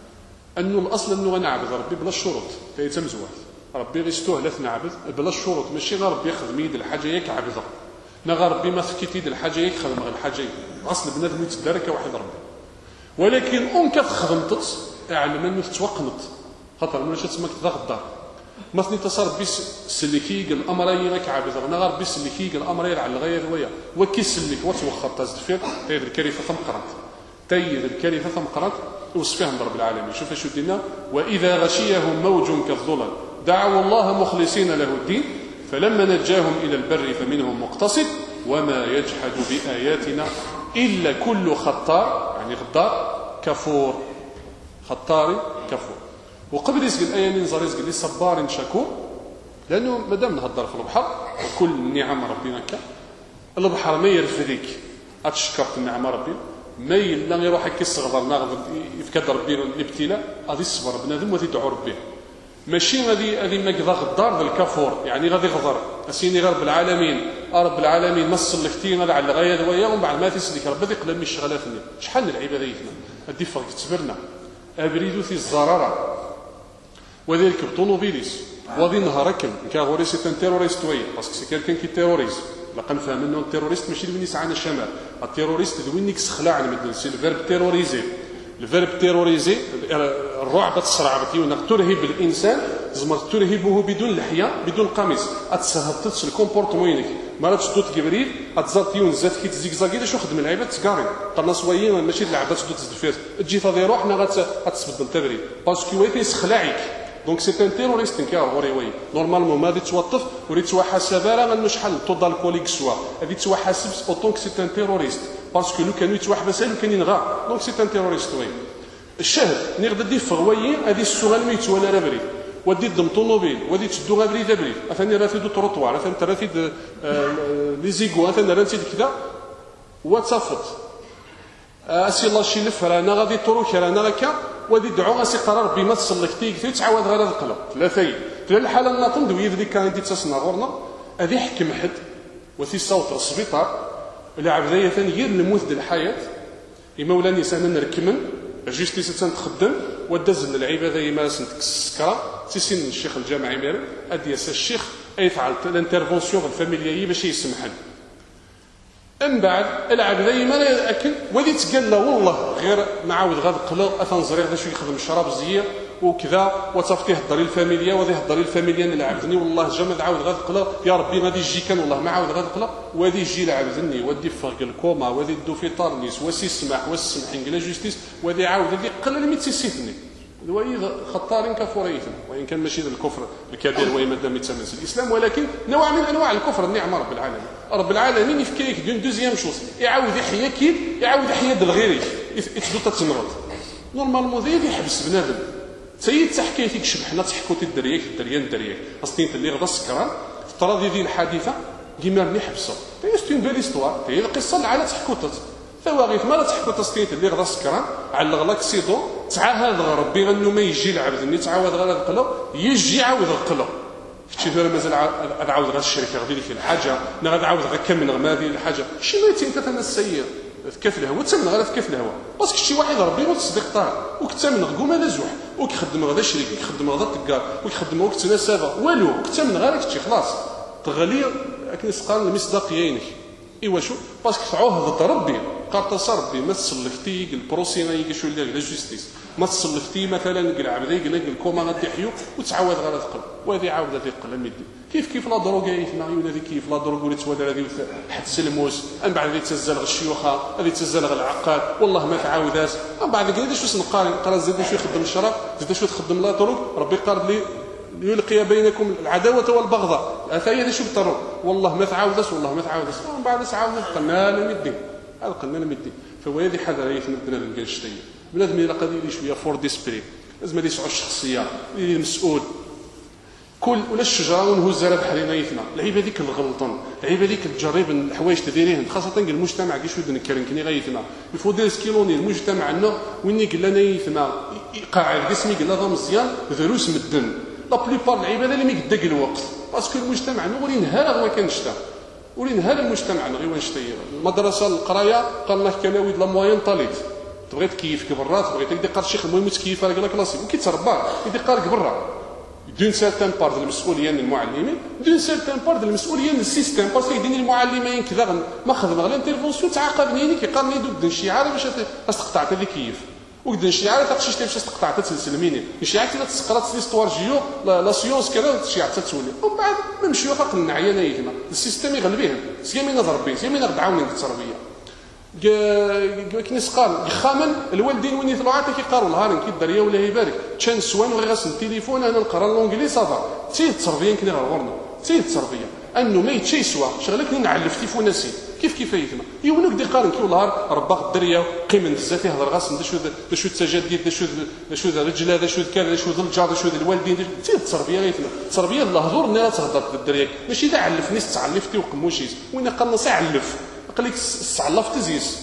انه الاصل انه غنعبد ربي بلا الشروط تيتمزوات ربي غيستهلث نعبد بلا الشروط ماشي غير ربي ياخذ يد الحاجه ياك عبدها نغا ربي ما فكيت يد الحاجه ياك خدم غير الحاجه اصل بنادم يتدارك واحد ربي ولكن اون كتخدمت اعلم انه تتوقنط خاطر ملي تسمى تغدر مثلا تصرف بس سلكي قال الامر ياك عبدها نغا ربي سلكي قال الامر على الغير ويا وكي سلك وتوخر تزدفير تيد الكريفه ثم قرات تيد الكريفه ثم قرات وصفها من رب العالمين شوف شو دينا واذا غشيهم موج كالظلل دعوا الله مخلصين له الدين فلما نجاهم إلى البر فمنهم مقتصد وما يجحد بآياتنا إلا كل خطار يعني غدار كفور خطار كفور وقبل يسقل الآية من زار يسقل صبار شكور لأنه مادام نهضر في البحر وكل نعم ربنا كا البحر ما يرفدك أتشكرت النعم ربي ما يلا يروح يكسر ناغض يفكر ربي الابتلاء هذه الصبر بنادم وتدعو ربي ماشي غادي غادي نقضى غدار بالكفور يعني غادي غدر اسيني غير بالعالمين رب العالمين نص لختينا على الغايه دويا ومن بعد ما تسلك ربي يقلب من الشغلاتنا شحال العباده ديالنا هادي فرق تبرنا ابريدو في الزراره وذلك بطونوبيليس وغادي نهاركم كاغوري سي ان تيروريست وي باسكو سي كيلكان كي تيروريز لا كنفهم انه التيروريست ماشي اللي يسعى الشمال التيروريست دوينك سخلاع المدن سي الفيرب تيروريزي الفيرب تيروريزي الرعب تسرع بتيونا ترهب الانسان زمر ترهبه بدون لحيه بدون قميص اتسهبت الكومبورتمون ما راتش دوت جبريل اتزرتيون زات كي تزيكزاكي شو خدم العباد تكاري طرنا سويين ماشي العباد تدوت تزفير تجي تضي روحنا غتسبدل تبريد باسكو ويتي يسخلعك دونك سي ان تيروريست كاع غوري وي نورمالمون ما غادي توظف وريت توحاسب راه غنو شحال طود الكوليك سوا هذه توحاسب اوتونك سي ان تيروريست باسكو لو كانوا يتوحبس لو كان ينغا دونك سي ان تيروريست وي الشاهد نقدر دي فغويين هذه السؤال ميت ولا راه بريد ودي دم طوموبيل ودي تشدو غير بريد بريد اثاني راه تيدو تروطوار اثاني راه تيد لي زيغو اثاني راه تيد كذا وتصفط اسي الله شي لف رانا غادي تروك رانا هكا ودي دعو اسي قرار ربي ما تصلكتي كثير تعاود غير هذا القلب ثلاثه في الحاله الناطن دوي ذيك كان دي تسنا غورنا هذه حكم حد وفي صوت السبيطار العبديه ثاني غير الموت ديال الحياه يمولاني سنه نركمن جوستيس تنخدم وداز العباده يمارس السكره تيسين الشيخ الجامعي مير ادي الشيخ اي فعل الانترفونسيون الفاميلييه باش يسمحن من بعد العبديه ما اكل ودي تقال له والله غير نعاود غاد قلق اثنزري غدا شو يخدم الشراب زير وكذا وتصفتي هضري الفاميليا وغادي هضري الفاميليا نلعبني والله جا ما عاود غادي قلا يا ربي غادي يجي كان والله ما عاود غادي قلا وغادي يجي لعبني وغادي يفرق الكوما وغادي يدو في طارنيس وسي السماح والسمح انجلا جوستيس وغادي يعاود غادي قلا لي تيسيتني الوي خطارين كفوريتنا وان كان ماشي الكفر الكبير وي مادام يتسمى الاسلام ولكن نوع من انواع الكفر النعمه رب العالمين رب العالمين يفكيك دون دوزيام شوز يعاود يحيى كي يعاود يحيى دلغيري يتدو تتمرض نورمالمون ذي يحبس بنادم سيد تحكيتك شبحنا تحكوتي الدرياك الدريان الدرياك اصلين اللي غدا السكران ترى ذي الحادثه كيما راني حبسه تي اون بيل هيستوار هي القصه اللي على تحكوتت ثواغيث ما لا تحكوت اصلين اللي غدا السكران على لاكسيدون تعاهد ربي غنو ما يجي العبد اللي تعاود غير القلو يجي عاود القلو شتي ثورة مازال عاود غير الشركه غادي لك الحاجه انا غادي عاود غير كمل غير هذه الحاجه شي ما تنت انا السيء في كاف الهواء تمن غير في كاف الهواء باسكو شي واحد ربي وتصديق طار وكتمن غوما لا زوح وكيخدم غدا شريك وكيخدم غدا طكار وكيخدم وقت نسابه والو كتمن غير كتشي خلاص تغلي لكن سقال المصداقيينك ايوا شو باسكو تعوه ضد ربي قاطس ربي ما تصلفتي البروسينا يجي شو لا جوستيس ما تصلفتي مثلا العبد يقول لك الكوما غادي يحيو وتعاود غير تقل وهذه عاود هذه قل ميدي كيف كيف لا دروغ يثنا ولا كيف لا دروغ ولا توالى هذه حد سلموس من بعد غادي تزال غ الشيوخه غادي تزال غ العقاد والله ما تعاوداش من بعد قال لي شو نقارن نقرا زيد شويه يخدم الشراب زيد شويه تخدم لا دروغ ربي قال لي يلقي بينكم العداوه والبغضاء هذا هي شو بالضرورة والله ما تعاوداش والله ما تعاوداش من بعد تعاود قلنا لا ميدي هذا قلنا لا ميدي فهو هذه حذريه بنادم كاين شتيه بنادم الا قضي لي شويه فور ديسبري لازم يسعوا الشخصيه المسؤول كل ولا الشجره ونهز على بحرنا يثنا العيبه هذيك الغلطن العيبه هذيك الجريب الحوايج تديريهن خاصه كاع المجتمع كي شو نكرن كني غيثنا يفو دير سكيلوني المجتمع عندنا وين قال لنا يثنا قاعد قسمي قال لها مزيان دروس مدن لا بليبار العيبه اللي ما يدق الوقت باسكو المجتمع نوري نهار ما كانش تا ولي نهار المجتمع غير واش تاهي المدرسه القرايه قال لك كان ويد لا موين طاليت تبغي تكيفك برا تبغي تدي قال الشيخ المهم تكيف على كلاسيك وكي تربى يدي قالك برا دون سيرتان بار ديال المسؤوليه المعلمين دون سيرتان بار ديال المسؤوليه السيستيم باسكو يديني المعلمين كذا ما خدم غير انترفونسيون تعاقبني كيقال لي دود شي باش تقطع هذيك كيف وكذا شي عارف تاخذ شي باش تقطع تسلسلميني شي عارف تقرا ليستوار جيو لا سيونس كذا شي عارف تولي ومن بعد نمشيو فقط النعيانه يتما السيستم يغلبيه سيامي نظر ربي سيامي نقد عاوني التربيه كي نسقال خامن الوالدين وين يطلعوا عاد كيقراو نهار كي الدريه ولا يبارك تشان سوان وغير غاسل التليفون انا نقرا لونجلي صافا تي التربيه كني غير غورنا تي التربيه انه ما يتشي سوا شغلك نعلف تيفوناسي كيف كيف يتما يونك دي قارن كل نهار رباق الدريه قيمه بزاف يهضر غاسل شو شو التجديد شو شو الرجله شو كذا شو الجار شو الوالدين تي التربيه يتما التربيه الهضور لا تهضر بالدريه ماشي اذا علفني تعلفتي وقموشيس وين قال نص علف قال لك سعلفت زيس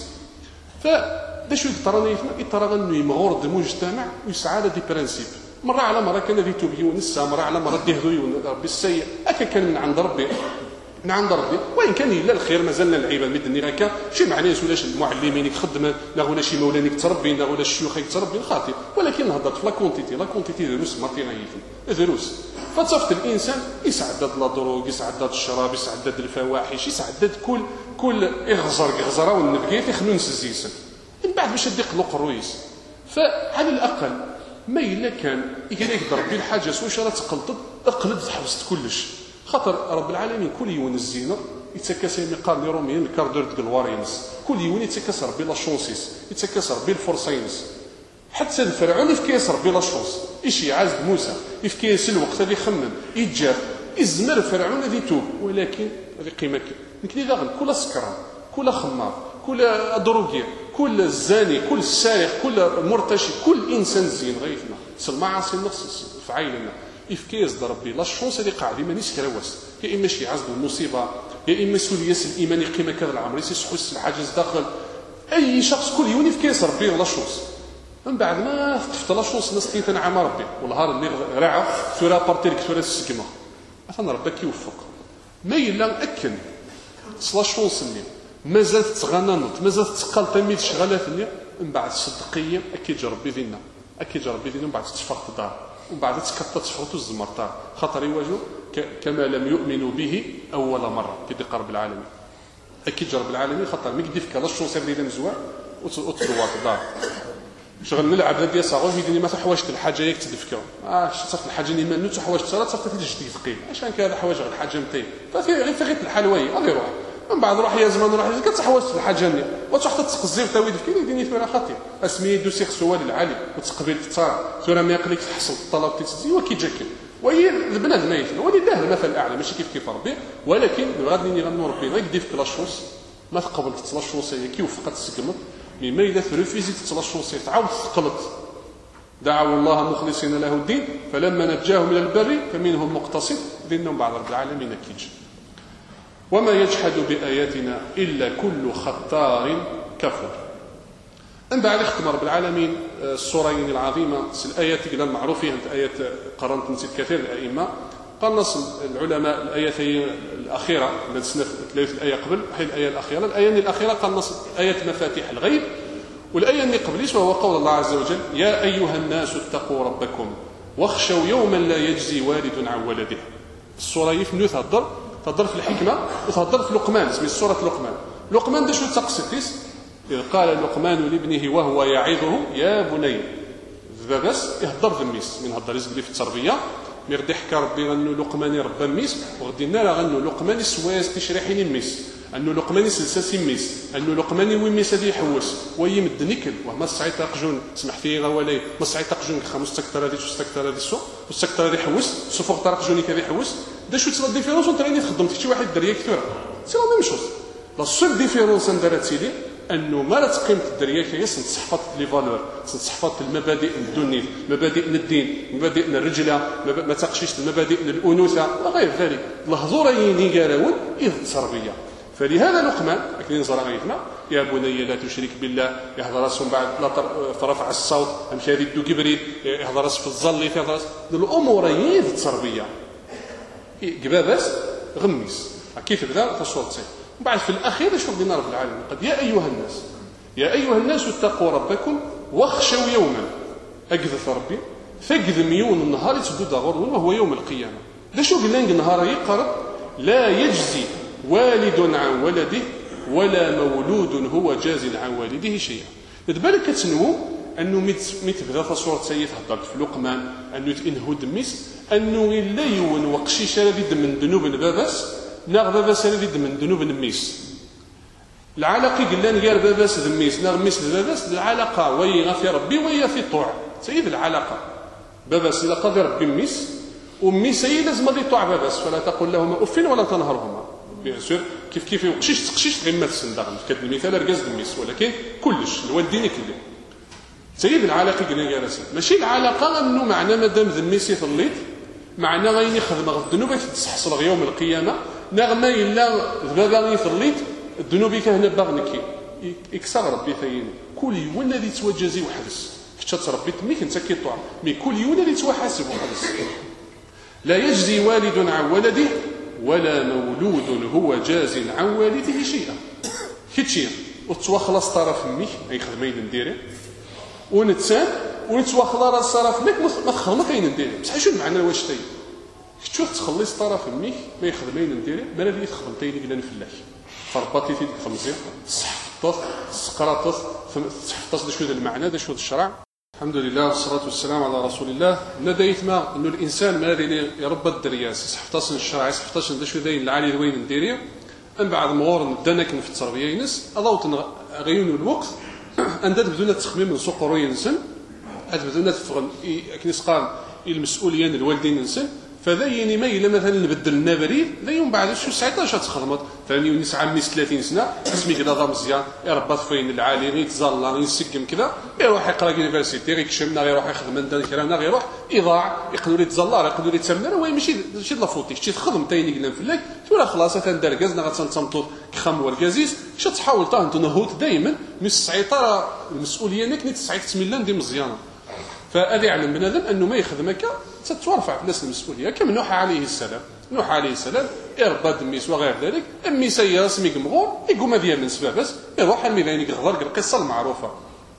فدا شو يطراني يتما يطرى انه يمغور المجتمع ويسعى على دي برانسيب مره على مره كان ذي توبيون السا مره على مره ديهذو ربي السيء هكا كان من عند ربي من عند ربي وين كان الا الخير مازلنا العيبه مدني هكا شي معناه ولاش المعلمين يخدم لا ولا شي مولاني تربي لا ولا الشيوخ يتربي خاطي ولكن هضرت في لا كونتيتي لا كونتيتي دروس مرتين يفهم دروس فتصفت الانسان يسعدد لا دروغ يسعدد الشراب يسعدد الفواحش يسعدد كل كل اغزر غزره والنبقيت يخنونس الزيسن من بعد باش يديق له قرويس فعلى الاقل ما الا كان يقال لك ضربي الحاجه واش راه تقلطد اقلد حبست كلش خاطر رب العالمين كل يوم الزينه يتكاسى مقال لي روميين الكاردور دغلوارينس كل يوم يتكاسى ربي لا شونسيس يتكاسى ربي الفرسينس حتى الفرعون يفكيس ربي لا شونس ايش عاز موسى يفكيس الوقت اللي يخمم يتجاب يزمر فرعون ذي توب ولكن هذه قيمه يمكن اذا كل سكران كل خمار كل دروغي كل زاني كل سارق كل مرتشي كل انسان زين غيثنا المعاصي نفس فعيلنا افكيز ربي لا شونس اللي قاعد ما نيس كرواس يا اما شي عزل المصيبه يا اما سولياس الايمان قيمه كذا العمر يسحس الحاجز داخل اي شخص كل يوم يفكيز ربي لا شونس من بعد ما تفت لا شونس ناس اللي تنعم ربي والنهار اللي راعى سورا بارتي لك سورا السكمه مثلا ربك يوفق ما الا اكن لا شونس اللي مازال تغننت مازال تقال تميت شغالات اللي من بعد صدقيه اكيد ربي دينا اكيد ربي دينا من بعد تفرط الدار ومن بعد تكتت تفرط الزمرتار خاطر يواجهوا كما لم يؤمنوا به اول مره كي رب العالمين اكيد رب العالمين خاطر ما يديفك لا الشونس اللي مزوار وتدوار الدار شغل نلعب ديال صاغو يديني ما حوايج الحاجه ياك تدفكر اه صافي الحاجه اللي ما نوت حوايج تصرات صافي تجي ثقيل عشان كذا حوايج غير الحاجه نتي ففي غير في غير الحلوي غادي يروح من بعد روح يا زمان روح كتحوايج الحاجه ني وتحط تقزير تاوي دفكي يديني ثوره خطير اسمي دوسي سؤال العالي وتقبل التصار ثوره ما يقلك تحصل الطلب تيتزي وكي جاك وهي البنات ميت ولله المثل الاعلى ماشي كيف كيف ربي ولكن غادي نغنوا ربي غير يدير في لاشونس ما تقبل تلاشونس هي كي وفقت تسقمت مما اذا فريفيزي تلاشونس تعاود تقلط دعوا الله مخلصين له الدين فلما نجاهم الى البر فمنهم مقتصد دينهم بعد رب العالمين كيج وما يجحد باياتنا الا كل ختار كفور. من بعد ختم رب العالمين السورين العظيمه الايات كذا المعروفه انت ايات قرنت نسيت كثير الائمه قال نص العلماء الايتين الاخيره التي سنه ثلاث الايه قبل هي الايه الاخيره الايه الاخيره قال نص ايه مفاتيح الغيب والايه اللي قبليش وهو قول الله عز وجل يا ايها الناس اتقوا ربكم واخشوا يوما لا يجزي والد عن ولده. السوره يفنو تهضر تهضر في الحكمه وتهضر في لقمان اسمها سوره لقمان. لقمان ده شو تقصد إذ قال لقمان لابنه وهو يعظه يا بني بس يهضر ذميس من هضر يزبلي في التربيه مي غادي يحكى ربي غنو لقمان ربا ميس وغادي لنا غنو لقمان سواس تشريحين ميس انه لقمان سلساسي ميس انه لقمان وين ميس هذه يحوس ويمد نيكل وما صعيت اقجون تسمح فيه غوالي ما صعيت اقجون خمس تكتر هذه شو تكتر هذه السوق والتكتر هذه يحوس سوفوق طرق جوني كذا يحوس دا شو تصدق ديفيرونس انت راني تخدم في شي واحد دريه كثير سي لا ميم شوز لا سول ديفيرونس ندارت لي انه ما لا تقيمه الدريه هي تحفظ لي فالور تحفظ المبادئ الدنيا مبادئ الدين مبادئ الرجله ما تقشيش المبادئ الانوثه وغير ذلك الهضورين قالوا اذ التربيه. فلهذا لقمان اكلين زرعيتنا يا بني لا تشرك بالله يهضر راسهم بعد لا ترفع الصوت امشي هذه دو كبريت يهضر راس في الظل يهضر راس الامورين في التربيه قبابس غميس كيف بدا تصورتي بعد في الاخير شو بدنا رب العالمين قد يا ايها الناس يا ايها الناس اتقوا ربكم واخشوا يوما اقذف ربي فقد ميون النهار تسدد غرور وهو يوم القيامه. ده شو قلنا النهار يقرب لا يجزي والد عن ولده ولا مولود هو جاز عن والده شيئا. بالك كتنو انه ميت بدا صوره سيد هضرت في لقمان انه انه دميس انه الا يون وقشيش الذي من ذنوب باباس ناغ باباس الذي من ذنوب ميس العلاقه قلنا غير باباس ذميس ناغ ميس باباس العلاقه وهي في ربي وهي في طوع سيد العلاقه باباس الا قضي ربي ميس ومي سي لازم غادي طوع باباس فلا تقل لهما اف ولا تنهرهما بيان سور كيف كيف يوقشيش تقشيش غير تسندغ كد المثال ركاز الميس ولكن كلش الوالدين كلي سيد العلاقه قلنا غير ماشي العلاقه انه معنى مادام ذميسي ثليت معنى غيني خدمه الذنوب تتحصل يوم القيامه نغمه الا بابا يثليت الذنوب كهنا باغنكي يكسر ربي ثيني كل يوم الذي توجزي وحدث كتشات ربي تميك انت كيطوع مي كل يوم الذي توحاسب وحدث لا يجزي والد عن ولده ولا مولود هو جاز عن والده شيئا كيتشي وتوخلص طرف ميك اي خدمين نديري ونتسان ونتوخلا راس طرف ميك ما تخدم كاين نديري بصح شنو معنى واش تاي كتشوف تخلص طرف ميك ما يخدمين نديري ما لا اللي خدمتين اللي نفلاك فربطي في الخمسين صحفطت سقراطت تحفظ شنو المعنى دا شنو الشرع. الحمد لله والصلاة والسلام على رسول الله. ندايت ما انه الانسان ما اللي يربى الدرياس يصحفطاش الشرع يصحفطاش دا شو داين العالي وين نديري من بعد مغور ندانك في التربيه ينس اضوت غيون الوقت اندات بدون التخميم من سوق ينسن بدون تفغل كنيس قال المسؤوليه الوالدين ينسن فذا يعني ما الا مثلا نبدل لنا بريد ذا يوم بعد شو ساعتها تخدمت ثاني نسعى ميس ثلاثين سنه اسمي كذا مزيان يربط فين العالي يتزلى يسقم كذا يروح يقرا يونيفرسيتي يكشمنا يروح يخدم عندنا كلامنا يروح يضاع يقدر يتزلى يقدر يتسمن هو ماشي ماشي لافوتي شي تخدم تايني قلنا فلاك تقول خلاص تندركزنا غتنتمطوا كخم وركازيس شو تحاول طاه تنهوت دائما من السعيطه المسؤوليه نك نتسعيت تسميلان دي مزيانه فهذا يعلم بنادم انه ما يخدمك تتوارفع في الناس المسؤوليه كما نوح عليه السلام نوح عليه السلام يربى دميس وغير ذلك امي سيا سميك مغور يقوم هذه من سبابس يروح الميدان يغضر القصه المعروفه.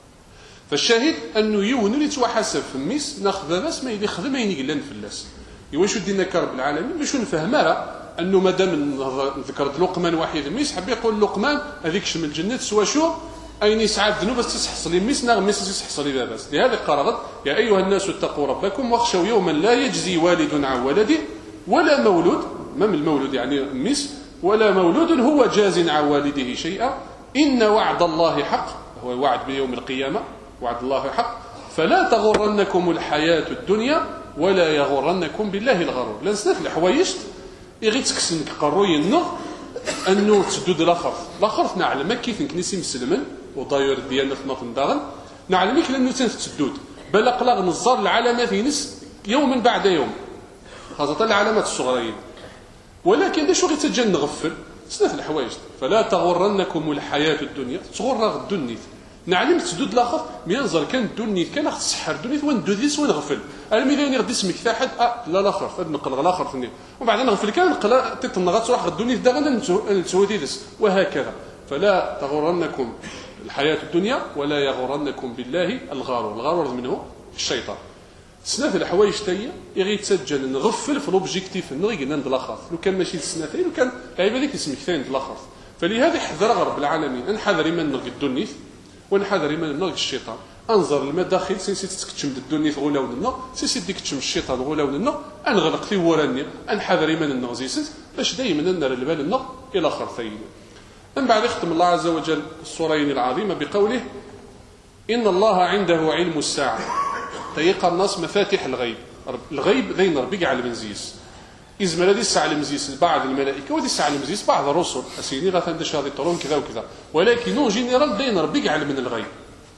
فالشاهد انه يون اللي توحاسب في الميس ناخذ بس ما يخدم ما ينقلن في الناس يواش دينا كرب العالمين باش نفهم راه انه مادام ذكرت لقمان واحد الميس حب يقول لقمان هذيك شم الجنه سوا شو أين يسعى الذنوب تسحصل ميس ناغ ميس تسحصل لا بأس. لهذا قال يا أيها الناس اتقوا ربكم واخشوا يوما لا يجزي والد عن ولده ولا مولود، ما من المولود يعني ميس، ولا مولود هو جاز عن والده شيئا إن وعد الله حق، هو وعد بيوم القيامة، وعد الله حق، فلا تغرنكم الحياة الدنيا ولا يغرنكم بالله الغرور. لان سنات الحوايج يغي تكسنك قروي النغ انه تسدود الاخر الاخر نعلم كيف نكنيسي مسلما وداير ديالنا في نوط داغن نعلم كيف انه تسدود بل اقلاغ نزار العلامات ينس يوما بعد يوم، خاصه العلامات الصغرين. ولكن ليش غي تجن نغفل سنات الحوايج فلا تغرنكم الحياة الدنيا تغرى الدنيا نعلم تسدود لاخر مينزل كان الدنيا كان خص تسحر الدنيا وندوزيس ونغفل الميدان غادي اسمك ثاحد اه لا لاخر فد نقل الاخر ثاني وبعدين نغفل كان نقل تتنغط تروح الدنيا داغنا نتسوديس وهكذا. فلا تغرنكم الحياة الدنيا ولا يغرنكم بالله الغرور. الغرور منه الشيطان. سنات الحوايج تاهي يغي تسجل نغفل في لوبجيكتيف نغي قلنا ند الاخر لو كان ماشي السنتين لو كان لعيبه ديك اسمك ثاني الاخر. فلهذا حذر رب العالمين ان حذر من نغي الدنيا ونحذر من نغي الشيطان. انظر المداخل سيسي تكتشم الدنيا غولا وننا سيسي ديك تشم الشيطان غولا وننا انغلق في وراني انحذر من النغزيس باش دائما نرى البال النغ الى اخر ثاني. من بعد يختم الله عز وجل السورين العظيمه بقوله ان الله عنده علم الساعه تيقى الناس مفاتيح الغيب. الغيب ذين ربي على المزيس إذ ما الساعة المزيس بعض الملائكة ودي الساعة المزيس بعض الرسل أسيني غاثندش هذه الطرون كذا وكذا ولكن نو جينيرال ذين ربي على من الغيب.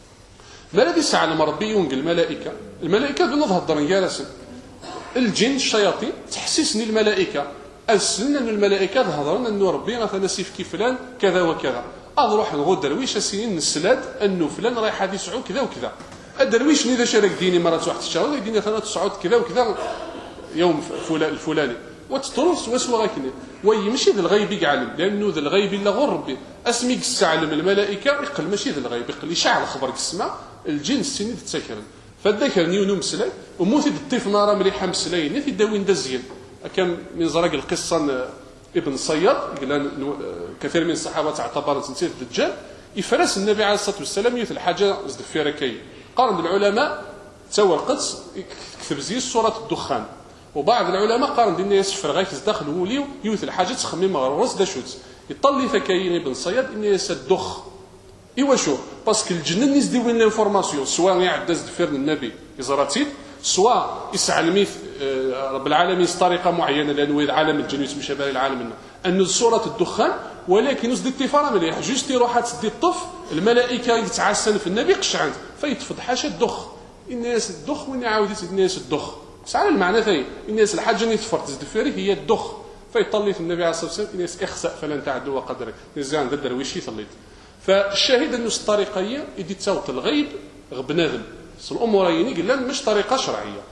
ما الذي الساعة لما ربي ينقل الملائكة الملائكة بنظهر الدرن جالسا الجن الشياطين تحسسني الملائكة السن أن الملائكة ظهرنا أنه ربي غاثنا سيف كي فلان كذا وكذا أروح نغود درويش أسيني السلاد أنه فلان رايح هذه سعود كذا وكذا الدرويش نذا شارك ديني مرات واحد الشهر يديني ثلاث سعود كذا وكذا يوم الفلاني وتطرس وسوا غاكني وي ماشي ذا الغيب يعلم لانه ذا الغيب الا غير ربي اسمي السعلم الملائكه يقل ماشي ذا الغيب يقل يشعل خبرك السماء الجن السنين تتسكرن فذكر نيونو مسلاي وموت الطيف نار مليحه مسلاي ني داوين دزين كان من زرق القصه ابن صياد قال كثير من الصحابه اعتبرت نسيت الدجال يفرس النبي عليه الصلاه والسلام يث الحاجه زد فيركي قارن العلماء تسوى القدس كتب زي سوره الدخان وبعض العلماء قارن دينا يسفر غاية داخل وليو يوث الحاجة تخمم غرس دا شوت يطلي فكاين ابن صياد إني يسدخ إيوا شو باسكو الجنن يزدي وين لانفورماسيون سواء يعدز دفرن النبي يزراتيد سواء يسعى الميث رب العالمين بطريقة معينة لأنه إذا عالم الجن يسمى شباب العالم أنه سورة الدخان ولكن يزدي التفارة مليح جوست يروح تسدي الطف الملائكة يتعسن في النبي قشعند فيتفض حاشا الدخ الناس الدخ وين يعاود الناس الدخ سعى المعنى ثاني الناس الحاجة اللي تفرط تزدفيري هي الدخ فيطلي في النبي عليه الصلاة والسلام الناس اخسأ فلن تعدوا قدرك نزان ذا الدرويش يطليت. فالشاهد أنه الطريقة هي يدي تصوت الغيب بنادم الأمور يني قال لن مش طريقة شرعية.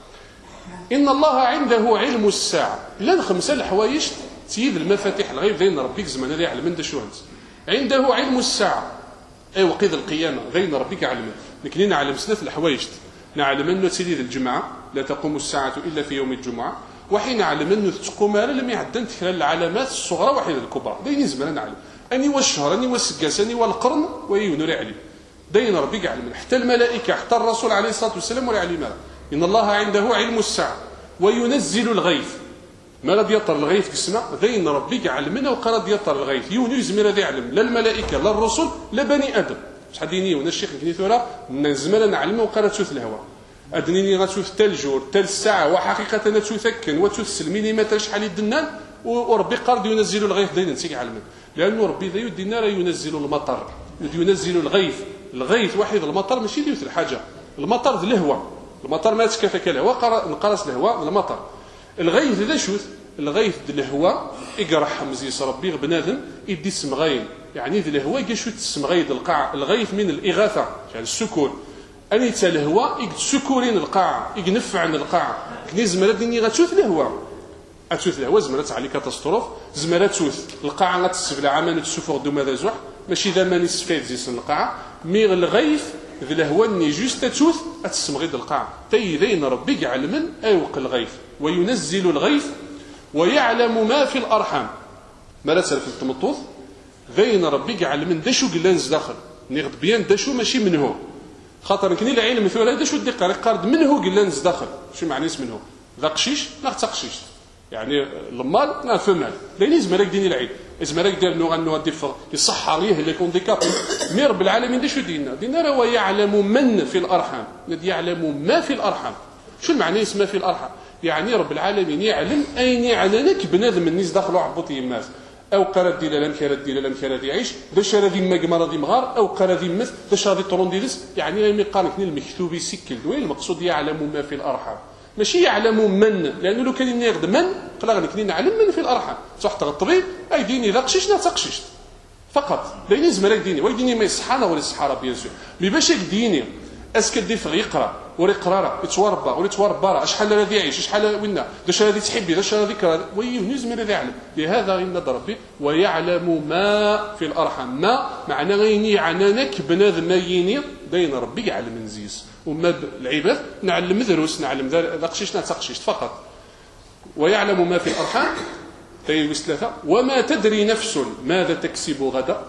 إن الله عنده علم الساعة لن خمسة الحوايج تيد المفاتيح الغيب ذين ربك زمان اللي يعلم انت شو عنده علم الساعة أي وقيد القيامة ذين ربك علم لكن نعلم سنة الحوايج نعلم أنه تسديد الجمعة لا تقوم الساعة إلا في يوم الجمعة وحين نعلم أنه تقوم لم يعدن خلال العلامات الصغرى وحيد الكبرى دين زمان نعلم أني والشهر أني والسقاس أني والقرن وينور علم دين ربي علم حتى الملائكة حتى الرسول عليه الصلاة والسلام ولا علم إن الله عنده علم الساعة وينزل الغيث ما غادي يطر الغيث في السماء دين ربي علمنا وقرد يطر الغيث يونس من هذا يعلم لا الملائكة لا الرسل لا بني آدم شحال ديني وانا الشيخ كنيثورا من زمان نعلمه وقرات تشوف الهواء ادنيني غتشوف حتى الجور حتى الساعه وحقيقه انا تشوفكن وتشوف المليمتر شحال يدنان وربي قرد ينزل الغيث دين نسيك علمنا لانه ربي ذا يدينا راه ينزل المطر ينزل الغيث الغيث واحد المطر ماشي ديوث الحاجه المطر ذ الهواء المطر ما تكفك الهواء نقرص الهواء المطر الغيث ذا شوف الغيث ذ الهواء يقرح مزيس ربي بنادم يدي سمغين يعني ذي الهواء يشوت السمغيد القاع الغيث من الإغاثة يعني السكور أني تا الهواء يقد سكورين القاع يقنفع عن القاع كني زمرات ديني غتشوت الهواء أتشوت الهواء زمرات على كاتاستروف زمرات تشوت القاع غتسبلع عمان تسفر دو ماذا زوح ماشي ذا ماني سفيد زيسن القاع مي الغيث ذي الهواء ني جوست تشوت أتسمغيد القاع تي ذين ربي علما أوق الغيث وينزل الغيث ويعلم ما في الأرحام ما لا تسال في التمطوط ذين ربي علم من دشو قلانز داخل نغد بيان داشو ماشي منه خاطر كني العلم مثلا داشو الدقه راه قارد منه قلنا نزداخل شو معنى منه ذا قشيش لا تقشيش يعني المال لا فمال لين زمرك ديني العلم زمرك دير نو غنو غادي يصح عليه اللي يكون ديكاب مي رب العالمين داشو دينا دينا راه يعلم من في الارحام يعلم ما في الارحام شو المعنى اسمه في الارحام يعني رب العالمين يعلم اين يعلنك بنادم الناس دخلوا عبط يماس او قرا ديال لم كرا ديال لم كرا يعيش داش راذي ما راذي مغار او قرا ذي مث داش راذي طرون ديلس يعني ما يقارنك المكتوب يسكل وين المقصود يعلم ما في الارحام ماشي يعلم من لانه لو كان يغد من قلا غنكني نعلم من في الارحام صح الطبيب اي ديني لا قشيش لا تقشيش فقط لين زمرك ديني وي ديني ما يصحانا ولا يصحى بيان سور مي باش ديني اسك دي فغ يقرا وري قراره يتوربا وري توربا شحال الذي يعيش شحال وين داش الذي تحبي داش ذكر وي نزمر الذي يعلم لهذا غير ربي ويعلم ما في الارحام ما معنى غيني عنانك بنادم يني داين ربي يعلم نزيس وما العباد نعلم دروس نعلم ذا قشيش نتقشيش فقط ويعلم ما في الارحام تاي ثلاثه وما تدري نفس ماذا تكسب غدا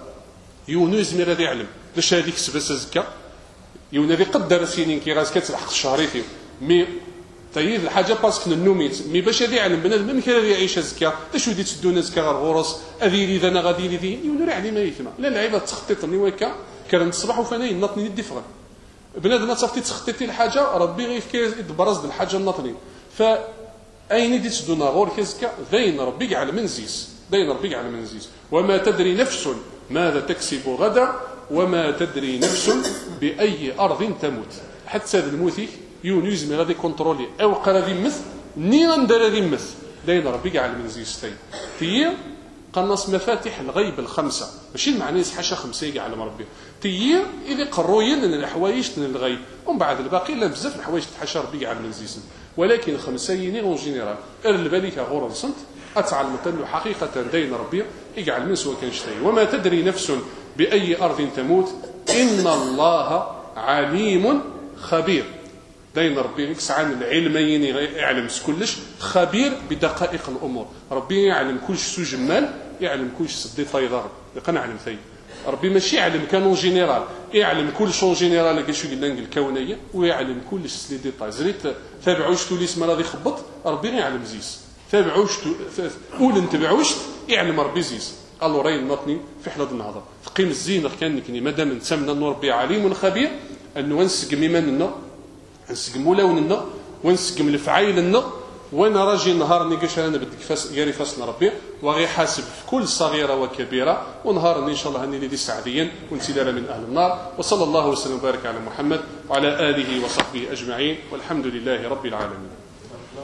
يونس مير الذي يعلم داش هذيك سبس زكا يونا ذي قدر سنين كي غاز كتلحق الشهري فيه مي تايد الحاجه باسكو نوميت مي باش هذا يعلم بنادم من كان يعيش زكا اش ودي تسدونا زكا غير غرس هذه اللي انا غادي لي يونا يعني ما يثنى لا اللعيبه تخطيطني وكا كان الصباح وفانا نطني ندي فغن بنادم صافتي تخطيطي الحاجه ربي غير كي برز الحاجه النطني ف اين دي تسدونا غور كزكا ذين ربي على منزيس ذين ربي على منزيس وما تدري نفس ماذا تكسب غدا وما تدري نفس باي ارض تموت حتى هذا الموثيك يونيز مي غادي كونترولي او قرادي مث ني ندير هذه مث داين ربي على منزيستين تي قنص مفاتيح الغيب الخمسه ماشي المعني حاشا خمسه يقع على ربي تي اللي قروين ان الحوايج الغيب ومن بعد الباقي لا بزاف الحوايج تحاشا ربي على منزيسن ولكن خمسه يني اون جينيرال ار بالك غور صنت اتعلم تنو حقيقه داين ربي يجعل من سوى كان شتي وما تدري نفس باي ارض تموت ان الله عليم خبير داين ربي يسعى العلمين يعلم كلش خبير بدقائق الامور ربي يعلم كلش سو جمال يعلم كلش سدي طيضار يقنع علم ثي ربي ماشي يعلم كانون جينيرال يعلم كل شون جينيرال كاش قلنا الكونيه ويعلم كلش سلي ديتاي زريت تابعوش تو ليسما راضي يخبط ربي يعلم زيس تابعوش قول نتبعوش يعلم ربي زيس قالوا راي نطني في حلة النهضه تقيم الزين كان كني مادام نسمنا ان ربي عليم خبير انه نسقم ايماننا نسقم ولوننا ونسقم الفعايلنا وانا راجي نهار نيقاش انا بدك فاس غير فاسنا ربي وغي حاسب في كل صغيره وكبيره ونهار ان شاء الله اني لي سعديا وانسلال من اهل النار وصلى الله وسلم وبارك على محمد وعلى اله وصحبه اجمعين والحمد لله رب العالمين.